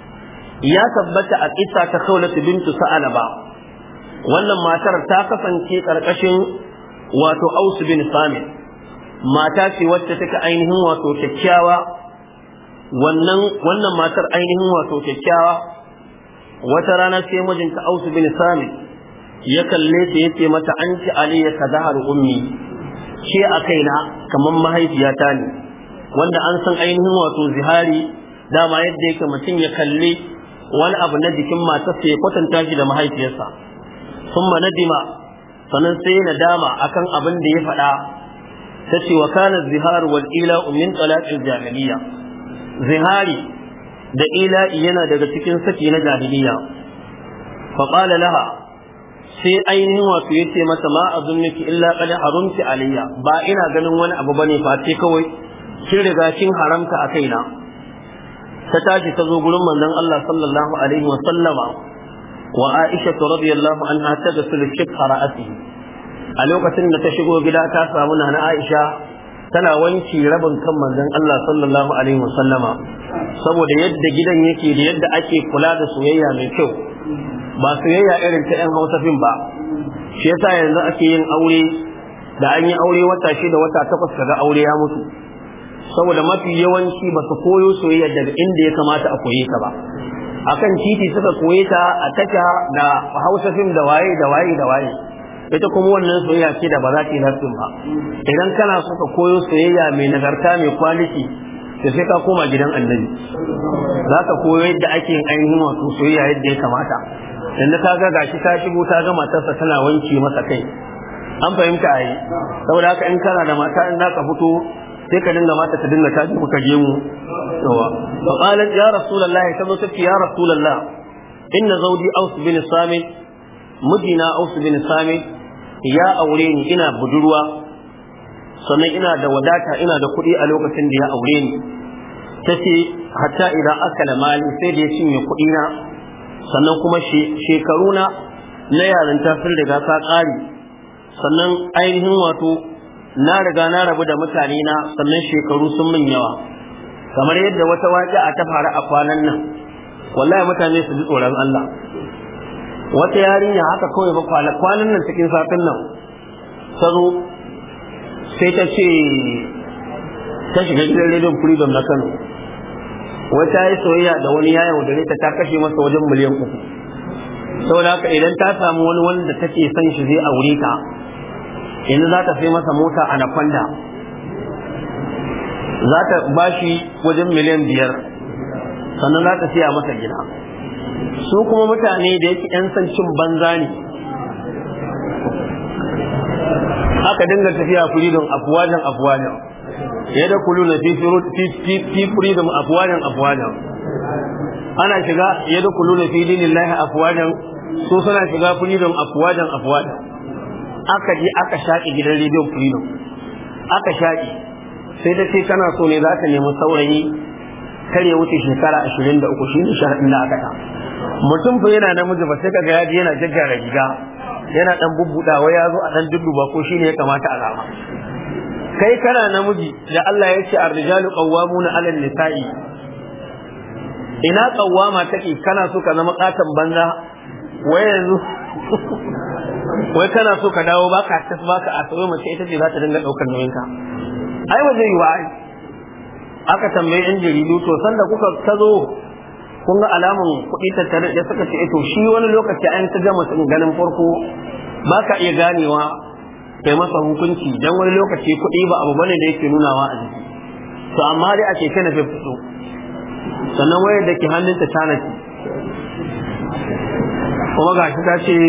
ya tabbata a kissa ta Khawlat bintu Sa'alaba wannan matar ta kasance karkashin wato Aus bin Samit mata ce wacce take ainihin wato kyakkyawa wannan matar ainihin wato kyakkyawa wata rana sai mijinta Aus bin Samit ya kalle ta yace mata anti aliya kadahar ummi ke a kaina kaman mahaifiyata ne wanda an san ainihin wato zihari dama yadda yake mutum ya kalli wani abu na jikin matarsa ya kwatanta shi da mahaifiyarsa thumma nadima sanan sai nadama akan abin da ya faɗa tace wa kana zihar wal ila min talaqil jahiliya zihari da ila yana daga cikin saki na jahiliya fa qala laha sai ainihin wato yace mata ma azunnuki illa qad harumti alayya, ba ina ganin wani abu bane fa sai kawai kin riga kin haramta a kaina. ta tashi ta zo gurin manzon Allah sallallahu alaihi wa sallama wa Aisha radiyallahu anha tadsul shikha ra'sihi. A lokacin da ta shigo gida ta samu nana Aisha tana wanki rabin kan manzon Allah sallallahu alaihi wa sallama, saboda yadda gidan yake da yadda ake kula da soyayya mai kyau, ba soyayya irin ta ƴan Hausa fim ba. Shi yasa yanzu ake yin aure, da an yi aure wata 6 wata 8 kaga aure ya mutu, saboda mafi yawanci ba su koyo soyayya daga inda ya kamata a koye ta ba. Akan titi suka koye ta a tasha da Hausa fim da waye da waye da waye. Ita kuma wannan soyayya ce da ba za ta yi nafsin ba. Idan kana so ka koyo soyayya mai nagarta mai kwaliti, da sai ka koma gidan Annabi, za ka koyo yadda ake yin ainihin wato soyayya yadda ya kamata. Yanzu ka ga gashi ta shigo ta ga matarsa tana wanke masa kai, an fahimta a yi. Saboda haka in kana da mata in za ka fito sai ka dinga mata ta dinga taji muka je mu yawa. Fa qalat ya rasulullahi sallallahu alaihi ya rasulullah inna zawji Aus bin Samit, mijina Aus bin Samit ya aure ni ina budurwa, sannan ina da wadata ina da kuɗi a lokacin da ya aure ni. tace hatta idan akala mali sai da ya cinye kuɗi na, sannan kuma shekaruna na yarinta sun riga ta ƙare, sannan ainihin wato na riga na rabu da mutane na, sannan shekaru sun min yawa. Kamar yadda wata waƙi a ta faru a kwanan nan, wallahi mutane su ji tsoron Allah. Wata yarinya haka kawai ba kwanan nan cikin satin nan ta zo sai ta ce ta shiga gidan rediyon Freedom na Kano, wata yi soyayya da wani ya yaudare ta kashe masa wajen miliyan 3. saboda haka idan ta samu wani wanda take son shi zai aure ta, yanzu za ta sai masa mota a Anaconda, za ta bashi wajen miliyan 5, sannan za ta siya masa gida. Su kuma mutane da yake yan san cin banza ne, aka dinga tafiya Freedom afwajan yadda kulu na fi Freedom afwajan ana shiga yadda kulu na fi dinillahi afwajan, su suna shiga Freedom afwajan aka je aka shaƙi gidan rediyon Freedom, aka shaƙi. Sai ta ce kana so ne za ta nemi saurayi kar ya wuce shekara 23, shi ne sharaɗin da aka ta. Mutum fa yana namiji ba sai kaga yaji yana jaggara riga yana dan bubbudawa, ya zo a dan dudduba ko shi ne ya kamata a zama. Kai kana namiji da Allah ya ce ar-rijalu qawwamuna 'ala an-nisa'i, ina qawwama take? Kana so ka zama katan banza wai yanzu wai kana so ka dawo baka a sauye mace ita ce za ta dinga daukar nauyinka? Ai ba zai yi wa. Aka tambaye yan jaridu, to sanda kuka tazo kun ga alamun kuɗi tattare da suka ce to shi wani lokaci an ta gama ganin farko baka iya ganewa kai masa hukunci, dan wani lokaci kuɗi ba abu bane da yake nunawa a jiki. To amma dai ake kana fito, sannan wayar da ke hannunta tana ci kuma gashi ta ce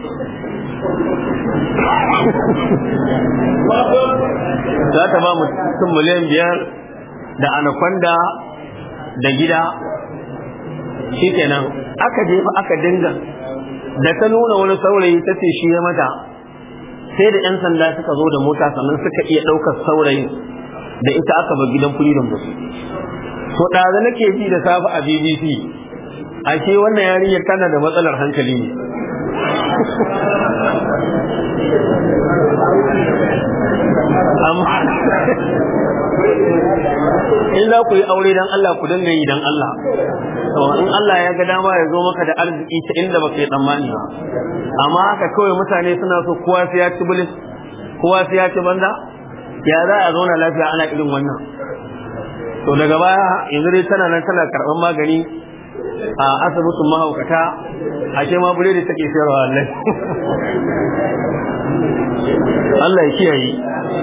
za ta ba mutum miliyan 5 da Anaconda da gida. Shikenan aka je aka dinga da ta nuna wani saurayi ta ce shi ya mata, sai da 'yan sanda suka zo da mota sannan suka iya ɗaukar saurayin da ita aka bar gidan Freedom da su. To ɗaza nake ji da safe a BBC, ashe wannan yarinyar tana da matsalar hankali ne. In za ku yi aure dan Allah ku dinga yi dan Allah, to in Allah ya ga dama ya zo maka da arziki ta inda baka yi tsammani ba. Amma haka kawai mutane suna so kowa sai ya ci bilis, kowa sai ya ci banza, ya za a zauna lafiya ana irin wannan? To daga baya yanzu dai tana nan tana karɓar magani a asibitin mahaukata, ashe ma bure da take sayarwa Allah. Allah ya kiyaye.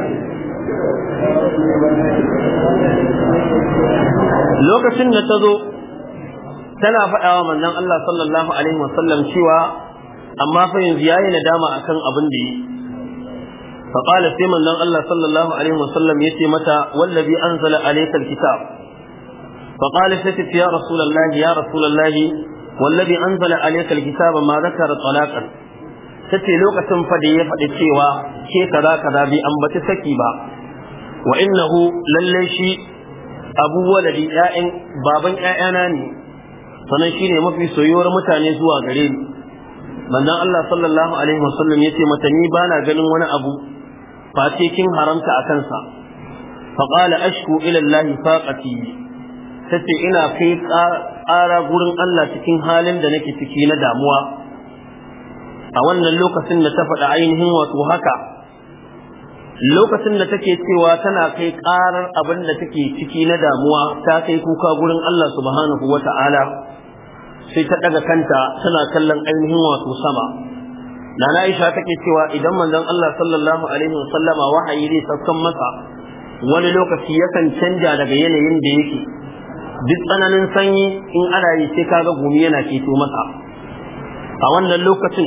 Lokacin da ta zo tana faɗawa manzon Allah sallallahu alaihi wasallam cewa amma fa yanzu yayi nadama akan abin da yi. fa qala sai manzon Allah sallallahu alaihi wasallam yace mata wallazi anzala alayka alkitab. fa qala sai ya rasulullah wallazi anzala alayka alkitab ma zakara talaqan. tace lokacin fa da ya faɗi cewa ke kaza kaza bi ambaci saki ba wa innahu lalle shi abu waladi ƴaƴan baban ƴaƴana ne sannan shine mafi soyuwar mutane zuwa gare ni manzon Allah sallallahu alaihi wasallam yace mata ni bana ganin wani abu face kin haramta a kansa fa qala ashku ila Allah faqati tace ina kai ƙara gurin Allah cikin halin da nake ciki na damuwa a wannan lokacin da ta faɗa ainihin wato haka lokacin da take cewa tana kai ƙarar abin da take ciki na damuwa ta kai kuka gurin Allah subhanahu wata'ala sai ta daga kanta tana kallon ainihin wato sama Nana Aisha take cewa idan manzon Allah sallallahu alaihi wasallama wahayi zai saukan masa wani lokaci yakan canja daga yanayin da yake duk tsananin sanyi in ana yi sai kaga gumi yana keto masa a wannan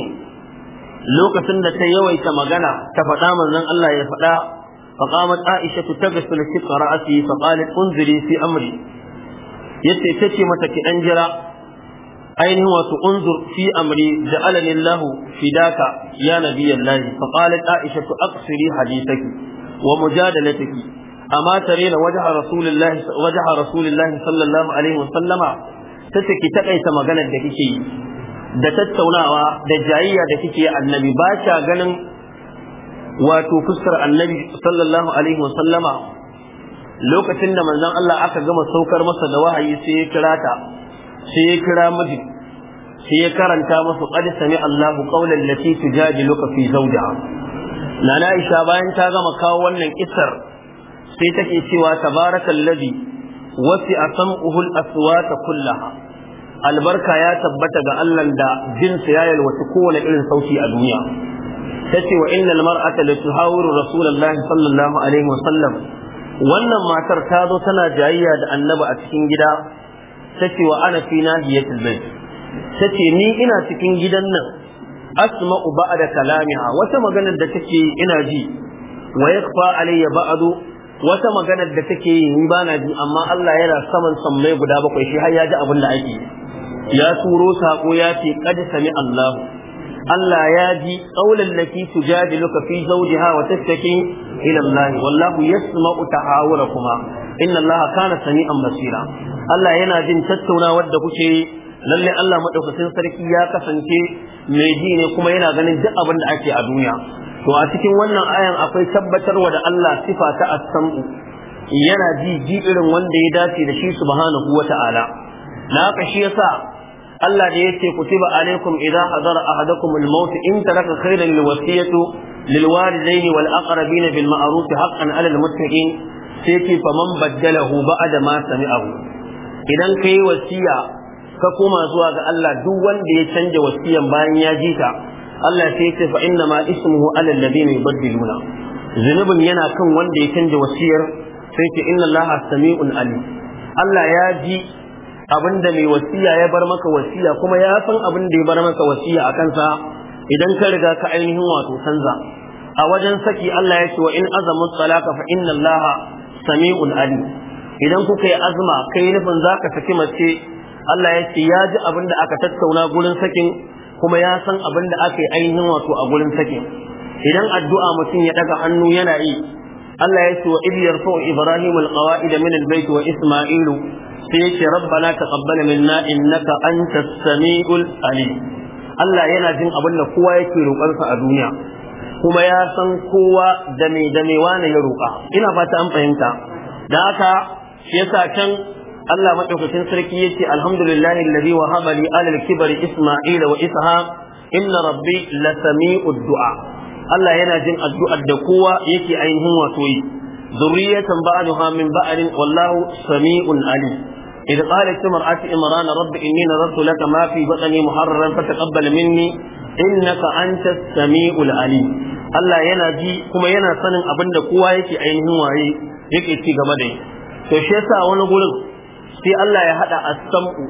lokacin da ta yawaita magana ta faɗa manzon Allah ya faɗa faqamat Aisha taghsil fi qira'ati faqalat unziri fi amri yace tace mata ki dan jira ainihin wato unzur fi amri ja'alani Allah fidaka ya nabiyallahi faqalat Aisha aqsiri hadithaki wa mujadalataki amma tarina wajha rasulillahi sallallahu alaihi wasallama tace ki takaita maganar da kike yi da tattaunawa da jayayya da kike annabi ba ta ganin wato fuskar annabi sallallahu alaihi wasallama lokacin da manzon Allah aka gama saukar masa da wahayi sai ya kira ta sai ya kira miji sai ya karanta masa qad sami Allahu qawlan lati tujadiluka fi zawjiha Nana Aisha bayan ta gama kawo wannan kissar sai take cewa tabarakallazi wasi'a sam'uhu al-aswata kullaha albarka ya tabbata ga Allah da jinsa ya yalwaci kowane irin sauti a duniya tace wa innal mar'ata la tuhawiru rasulullahi sallallahu alaihi wa sallam wannan matar ta zo tana jayayya da annabi a cikin gida tace wa ana fi nahiyatil bayt tace ni ina cikin gidan nan asma'u ba'da kalamiha wata maganar da take ina ji wa yakfa alayya ba'du wata maganar da take yi ni bana ji amma Allah yana saman sammai guda bakwai shi har ya ji abin da ake ya turo sako ya ce qad sami Allah ya ji qaulan lati tujadiluka fi zawjiha wa tashtaki ila Allah wallahu yasma'u tahawurakuma inna Allah kana sami'an basira Allah yana jin tattaunawar da kuke lalle Allah madaukakin sarki ya kasance mai ji ne kuma yana ganin duk abin da ake a duniya to a cikin wannan ayan akwai tabbatarwa da Allah sifa ta as-sam'u yana ji irin wanda ya dace da shi subhanahu wata'ala na haka shi yasa Allah da yace kutiba alaikum idza hadara ahadakum al-maut in taraka khayran lil-wasiyatu lil-walidayni wal-aqrabin bil ma'ruf haqqan 'ala al-muttaqin sai ce faman baddalahu ba'da ma sami'ahu idan kai wasiya ka koma zuwa ga Allah duk wanda ya canja wasiyan bayan ya ji ta Allah sai ya ce fa inna ma ismuhu 'ala alladhina yubaddiluna zunubin yana kan wanda ya canja wasiyar sai ce inna Allaha sami'un alim Allah ya ji abinda mai wasiya ya bar maka wasiya kuma ya san abin da ya bar maka wasiya a kansa idan ka riga ka ainihin wato canza a wajen saki Allah ya ce wa in azamu talaka fa inna Allaha sami'un alim idan kuka yi azma kai nufin zaka saki mace Allah ya ce ya ji abin da aka tattauna gurin sakin kuma ya san abin da aka yi ainihin wato a gurin sakin idan addu'a mutum ya daga hannu yana yi Allah ya ce wa idh yarfa'u ibrahim alqawa'id min albayt wa isma'ilu sai yake rabbana taqabbal minna innaka antas samiul alim Allah yana jin abin da kowa yake roƙarsa a duniya kuma ya san kowa da me wani ya roƙa ina fata an fahimta da haka shi yasa can Allah madaukakin sarki yace alhamdulillahi alladhi wahaba li alal kibri isma'ila wa ishaq inna rabbi lasami'ud du'a Allah yana jin addu'ar da kowa yake ainihin wato yi zurriyatan ba'daha min ba'din wallahu sami'un alim إذ قالت امرأة عمران رب إني نذرت لك ما في بطني محررا فتقبل مني إنك أنت السميع العليم Allah yana ji kuma yana sanin abin da kowa yake ainihin waye yake ci gaba da yi to shi yasa wani gurin sai Allah ya hada as-sam'u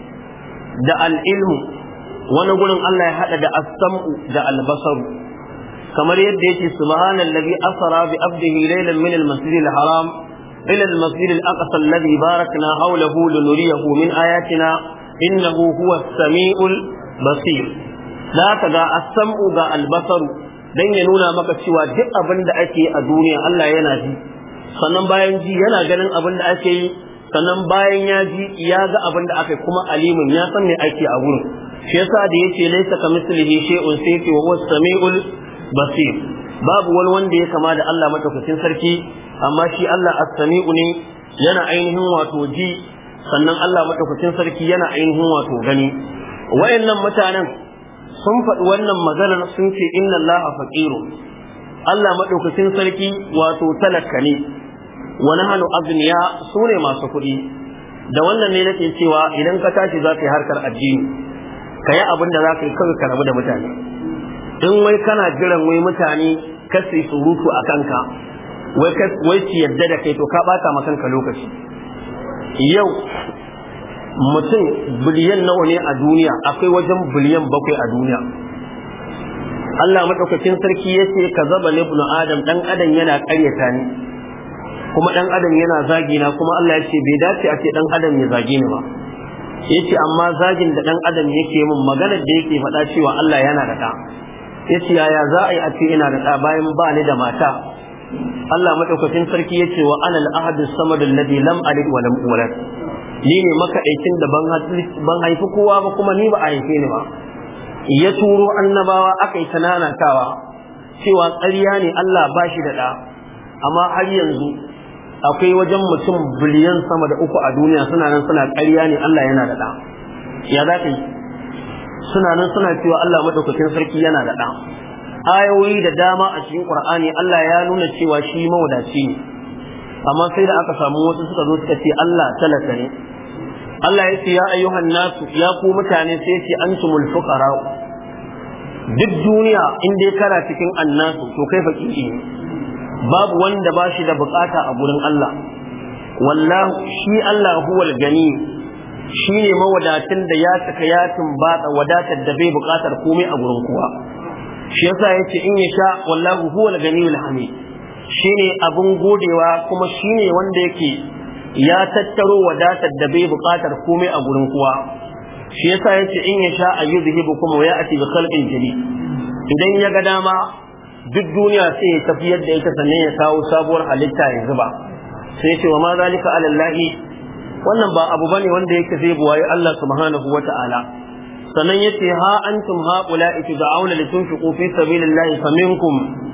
da al-ilmu wani gurin Allah ya hada da as-sam'u da al-basaru kamar yadda yake subhanallazi asra bi abdihi laylan min al-masjid al-haram ila al-masjid al-aqsa alladhi barakna hawlahu linuriyahu min ayatina innahu huwa as-sami'ul basir za ka ga as-sam'u ga al-basaru dan ya nuna maka cewa duk abin da ake a duniya Allah yana ji, sannan bayan ji yana ganin abin da ake yi, sannan bayan ya ji ya ga abin da aka yi, kuma alimin ya san me ake a gurin. Shi yasa da yace laysa kamithlihi shay'un sai wa huwa as-sami'ul basir, babu wani wanda ya kama da Allah madaukakin sarki, amma shi Allah as-sami'u ne, yana ainihin wato ji, sannan Allah madaukakin sarki yana ainihin wato gani. Wayannan mutanen sun faɗi wannan maganar sun ce inna Allaha faqiru, Allah madaukakin sarki wato talaka ne, wa nahnu agniya, sune masu kuɗi. Da wannan ne nake cewa idan ka tashi za ka yi harkar addini, ka yi abin da za ka yi kawai ka rabu da mutane. In wai kana jiran wai mutane kasi surutu a kanka, wai ci yadda da kai, to ka bata ma kanka lokaci. Yau mutum biliyan nawa ne a duniya? Akwai wajen biliyan 7 a duniya. Allah madaukakin sarki yace kazaba ibnu adam, dan adam yana ƙaryata ni, kuma dan adam yana zagi na, kuma Allah yace bai dace a ce dan adam ya zage ni ba. Yace amma zagin da dan adam yake min, maganar da yake faɗa cewa Allah yana da ɗa, yace yaya za a yi a ce ina da ɗa bayan ba ni da mata? Allah madaukakin sarki yace wa ana al-ahad as-samad alladhi lam alid wa lam ulad, ni ne makaɗaikin da ban haifi kowa ba, kuma ni ba a haife ni ba. Ya turo annabawa aka yi tananatawa cewa ƙarya ne Allah ba shi da ɗa, amma har yanzu akwai wajen mutum biliyan sama da 3 a duniya suna nan suna ƙarya ne Allah yana da ɗa. Ya za ka yi? Suna nan suna cewa Allah madaukakin sarki yana da ɗa. Ayoyi da dama a cikin Qur'ani Allah ya nuna cewa shi mawadaci ne, amma sai da aka samu wasu suka zo suka ce Allah talaka ne. Allah ya ce ya ayyuhan nasu, ya ku mutane, sai ya ce antumul fuqara. Duk duniya in dai kana cikin annasu to kai fakiri ne, babu wanda ba shi da bukata a gurin Allah. Wallahu shi Allah huwal gani, shi ne mawadatin da ya saka ya tumbatsa wadatar da bai bukatar komai a gurin kowa. Shi yasa yace in ya sha wallahu huwal ganiyul hamid, shine abun godewa, kuma shine wanda yake ya tattaro wadatar da bai bukatar komai a gurin kowa. Shi yasa yace in ya sha ayyuzhibukum wa ya'ti bi khalqin jadid, idan ya ga dama duk duniya sai ya tafi yadda yake, sannan ya kawo sabuwar halitta ya zuba. Sai yace wa ma zalika ala allahi, wannan ba abu bane wanda yake zai buwaye Allah subhanahu wata'ala. Sannan yace ha antum haula'i tud'auna litunfiqu fi sabilillahi faminkum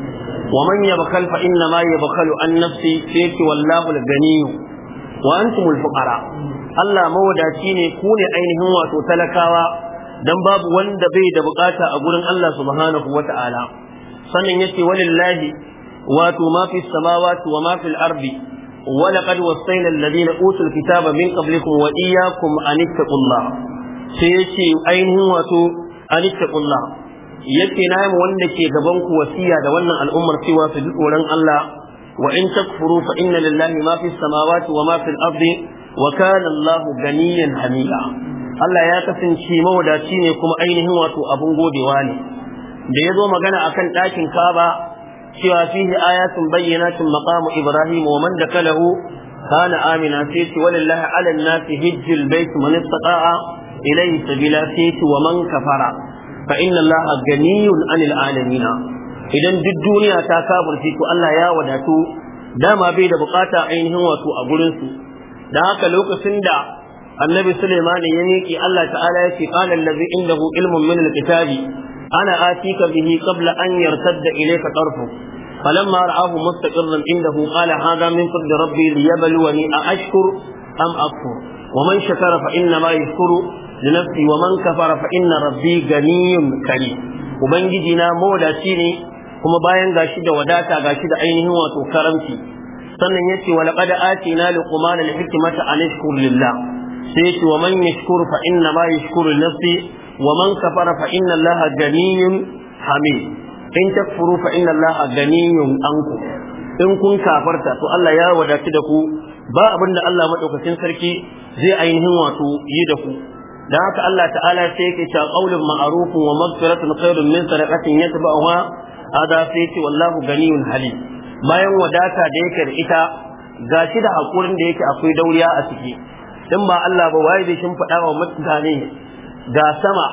wa man yabkhal fa inna ma yabkhalu an nafsi, sayati wallahu al-ganiyyu wa antumul fuqara. Allah mawadaci ne, ku ne ainihin wato talakawa, dan babu wanda bai da bukata a gurin Allah subhanahu wata'ala. Sannan yace walillahi wato ma fi samawati wa ma fil ardi wa laqad wasayna alladhina utul kitaba min qablikum wa iyyakum an ittaqullah. Sai yace ainihin wato an ittaqullah, yace na mu wanda ke gaban ku wasiya da wannan al'ummar cewa su ji tsoron Allah. wa in takfuru fa inna lillahi ma fi samawati wa ma fil ardi wa kana Allahu ganiyyan hamida. Allah ya kasance mawadaci ne kuma ainihin wato abun godewa ne. Da yazo magana akan ɗakin Kaaba cewa fihi ayatun bayyinatun maqamu Ibrahim wa man dakalahu kana amina, sai ce walillahi 'ala an-nasi hajjul bayt man istata'a ilayhi sabila, sai ce wa man kafara fa inna Allaha ganiyyun 'anil 'alamin. Idan duk duniya ta kafirce to Allah ya wadatu, dama bai da bukata ainihin wato a gurin su. Dan haka lokacin da Annabi Sulaiman ya miƙi, Allah ta'ala ya ce qala allazi indahu ilmun min al-kitabi ana atika bihi qabla an yartadda ilayka tarfu falamma ra'ahu mustaqirran indahu qala hadha min fadli rabbi liyabluwani ashkur am akfur wa man shakara fa inna ma yashkuru li nafsi wa man kafara fa inna rabbi ganiyyun karim. Ubangiji na mawadaci ne, kuma bayan gashi da wadata gashi da ainihin wato karamci. Sannan yace wa laqad atina luqman al-hikmata an yashkur lillah, sai yace wa man yashkuru fa inna ma yashkuru li nafsi wa man kafara fa inna allaha ganiyyun hamid. In takfuru fa inna allaha ganiyyun ankum, in kun kafarta to Allah ya wadatu da ku, ba abinda Allah madaukakin sarki zai ainihin wato yi da ku. dan haka Allah ta'ala sai yake cewa qaulun ma'rufun wa maghfiratun khairun min sadaqatin yatba'uha ada, sai ce wallahu ganiyun halim. Bayan wadata da yake da ita, gashi da hakurin da yake akwai dauriya a ciki. In ba Allah ba waye zai shin faɗa wa mutane ga sama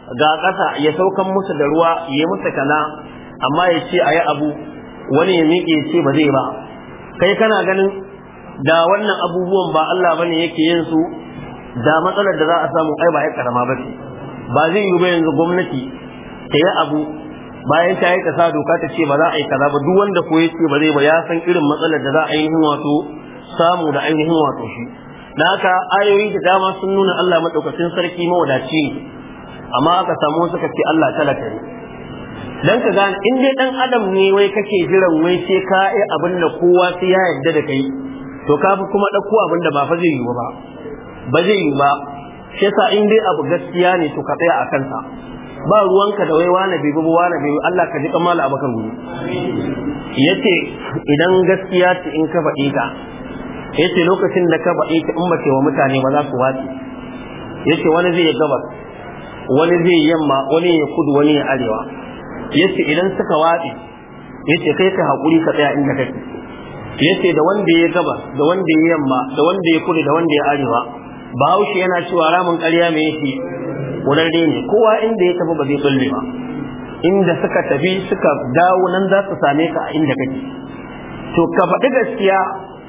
ga ƙasa ya saukan musu da ruwa ya musu kaza amma ya ce ayi abu wani ya miƙe ya ce ba zai ba kai kana ganin da wannan abubuwan ba Allah bane yake yin su da matsalar da za a samu ai ba ya karama ba ce ba zai yi ba yanzu gwamnati ta yi abu bayan ta yi kasa doka ta ce ba za a yi kaza ba duk wanda ko ya ce ba zai ba ya san irin matsalar da za a yi wato samu da ainihin wato shi da haka ayoyi da dama sun nuna Allah madaukakin sarki mawadaci ne amma aka samu suka ce Allah talaka ne dan ka gane in dai dan adam ne wai kake jiran wai sai ka yi abin da kowa sai ya yarda da kai to ka fi kuma dauko abin da ba fa zai yi ba zai yi ba shi yasa in dai abu gaskiya ne to ka tsaya a kansa ba ruwanka da wai wani bai gubu wani bai Allah ka ji kamala abakan gudu yace idan gaskiya ce in ka faɗi ta yace lokacin da ka faɗi ta in bace wa mutane ba za su wace yace wani zai gabas wani zai yamma wani ya kudu wani ya arewa yace idan suka wace yace kai ka hakuri ka tsaya inda kake yace da wanda ya gabas da wanda ya yamma da wanda ya kudu da wanda ya arewa Bahaushe yana cewa ramin ƙarya me yake wurare ne kowa inda ya tafi ba zai tsulle ba inda suka tafi suka dawo nan za su same ka a inda kake to ka faɗi gaskiya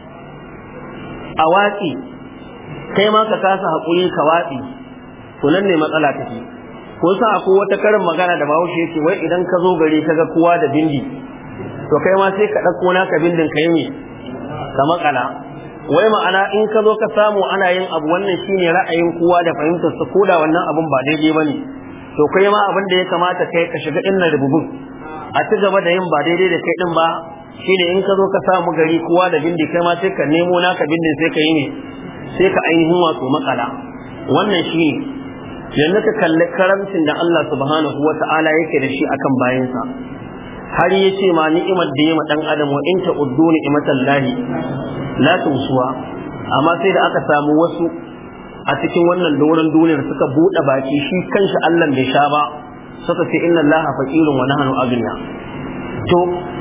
a watsi kai ma ka kasa haƙuri ka watsi to nan ne matsala take ko sa akwai wata karin magana da Bahaushe yake wai idan ka zo gari ka ga kowa da bindi to kai ma sai ka ɗauko naka bindin ka yi ne ka makala wai ma'ana in ka zo ka samu ana yin abu wannan shine ra'ayin kowa da fahimtar sa koda wannan abun ba daidai bane to kai ma abin da ya kamata kai ka shiga dinnan rububun a ci gaba da yin ba daidai da kai din ba shine in ka zo ka samu gari kowa da bindi kai ma sai ka nemo naka bindin sai ka yi ne sai ka ainihin wato makala wannan shine yanzu ka kalli karamcin da Allah subhanahu wata'ala yake da shi akan bayansa har yace ma ni'imar da ya ma dan adam wa in ta'uddu ni'matallahi la tusuwa amma sai da aka samu wasu a cikin wannan doron duniyar suka bude baki shi kanshi Allah bai sha ba suka ce inna Allaha faqirun wa nahnu aghniya to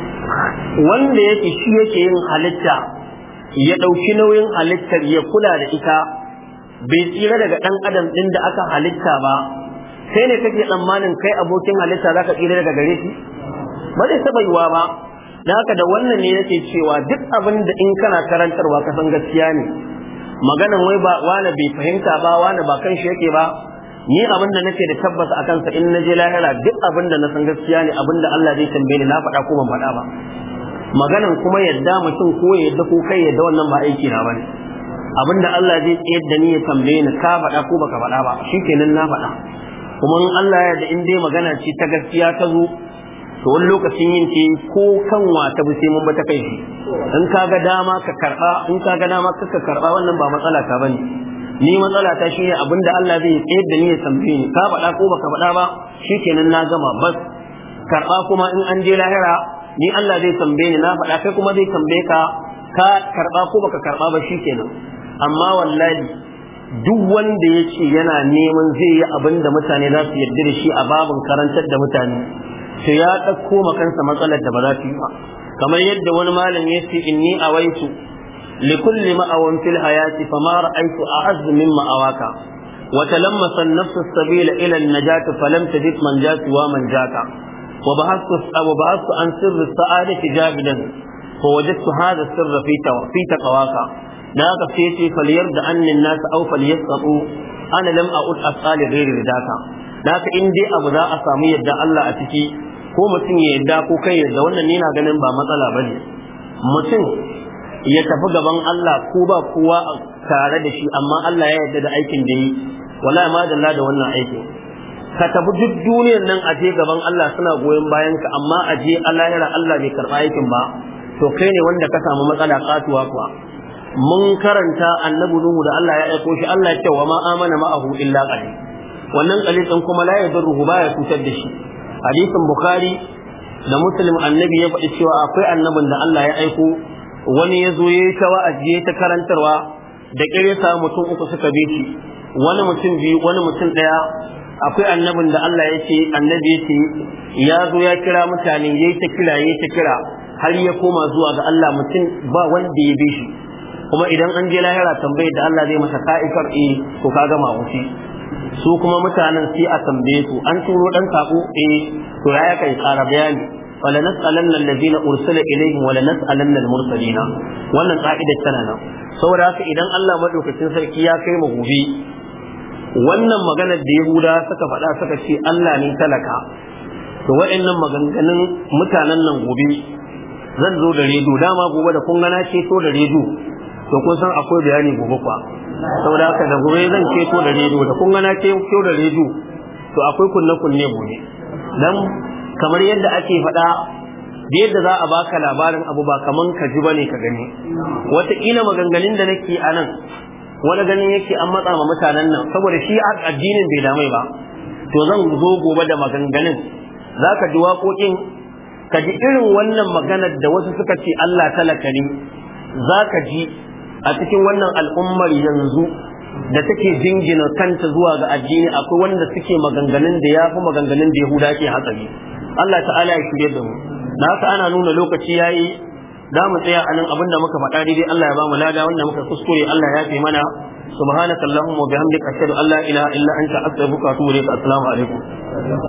wanda yake shi yake yin halitta ya dauki nauyin halittar ya kula da ita bai tsira daga dan adam din da aka halitta ba sai ne kake tsammanin kai abokin halitta zaka tsira daga gare shi ba zai taba yiwa ba da haka da wannan ne yake cewa duk abin da in kana karantarwa ka san gaskiya ne maganan wai ba wani bai fahimta ba wani ba kan shi yake ba ni abin da nake da tabbata a kansa in na je lahira duk abin da na san gaskiya ne abin da Allah zai tambaye ni na faɗa ko ban faɗa ba maganan kuma yadda mutum ko ya yadda ko kai yadda wannan ba aiki na bane abin da Allah zai tsayar da ni ya tambaye ni ka faɗa ko baka faɗa ba shikenan na faɗa kuma in Allah ya yarda in dai magana ce ta gaskiya ta zo to wani lokacin yin ce ko kanwa ta bi sai mun ba ta kai shi in ka ga dama ka karba in ka ga dama ka karba wannan ba matsala ta bane ni matsala ta shine abinda Allah zai tsayar da ni ya tambaye ni ka faɗa ko baka faɗa ba shikenan na gama bas karba kuma in an je lahira ni Allah zai tambaye ni na faɗa kai kuma zai tambaye ka ka karba ko baka karba ba shikenan amma wallahi duk wanda ya ce yana neman zai yi abinda mutane za su yarda da shi a babin karantar da mutane to ya ɗauko makansa matsalar da ba za ta yi ba kamar yadda wani malam ya ce inni awaitu likulli ma'awan fil hayati fama ra'aytu a'azzu min ma'awaka wa talammasa an-nafs as-sabila ila an-najati falam tajid man jati wa man jaka wa bahastu an sirri as-sa'adati jabidan fa wajadtu hadha as-sirra fi taqwaka da haka sai ce falyarda anni an-nas aw falyasqatu ana lam a'ud asali ghairi ridaka da haka in dai abu za a samu yadda Allah a ciki ko mutum ya yadda ko kai yadda wannan ni na ganin ba matsala bane mutum ya tafi gaban Allah ko ba kowa tare da shi amma Allah ya yarda da aikin da yi wallahi ma dalla da wannan aikin ka tafi duk duniyar nan a je gaban Allah suna goyon bayan ka amma a je Allah bai karba aikin ba to kai ne wanda ka samu matsala katuwa kuwa mun karanta annabi Nuhu da Allah ya aiko shi Allah ya ce wa ma amana ma'ahu illa qalil wannan qalil din kuma la yadurruhu ba ya cutar da shi hadisin Bukhari da Muslim annabi ya faɗi cewa akwai annabin da Allah ya aiko wani ya zo ya yi ta wa'azi ya ta karantarwa da kire sa mutum uku suka bi shi wani mutum biyu wani mutum daya akwai annabin da Allah ya ce annabi ya ce ya zo ya kira mutane yayi ta kira har ya koma zuwa ga Allah mutum ba wanda ya bi shi kuma idan an je lahira tambayar da Allah zai masa ka'ikar to ka gama wuce su kuma mutanen sai a tambaye su an turo dan sako to ya kai ƙara bayani wala nas'alanna allazina ursila ilayhim wala nas'alanna al-mursalina wannan ka'idar tana nan saboda haka idan Allah madaukakin sarki ya kai mu gobe wannan maganar da Yahuda suka faɗa suka ce Allah ne talaka to wa'annan maganganun mutanen nan gobe zan zo da redo dama gobe da kun gana ce to da redo to kun san akwai bayani gobe kwa saboda haka da gobe zan ce to da redo da kun gana ce to da redo to akwai kunne gobe dan kamar yadda ake faɗa da yadda za a baka labarin abu ba kaman ka ji bane ka gani wataƙila maganganun da nake a nan wani ganin yake an matsa ma mutanen nan saboda shi addinin bai damai ba to zan zo gobe da maganganun za ka ji waƙoƙin ka ji irin wannan maganar da wasu suka ce Allah talaka ne za ka ji a cikin wannan al'ummar yanzu da take jingina kanta zuwa ga addini akwai wanda suke maganganun da ya fi maganganun da Yahuda ke hatsari Allah ta'ala ya shirye da mu da haka ana nuna lokaci yayi za mu tsaya a nan abinda muka faɗa daidai Allah ya ba mu lada wanda muka kuskure Allah ya fi mana subhanakallahumma wa bihamdika ashhadu an la ilaha illa anta astaghfiruka wa atubu ilaik assalamu alaikum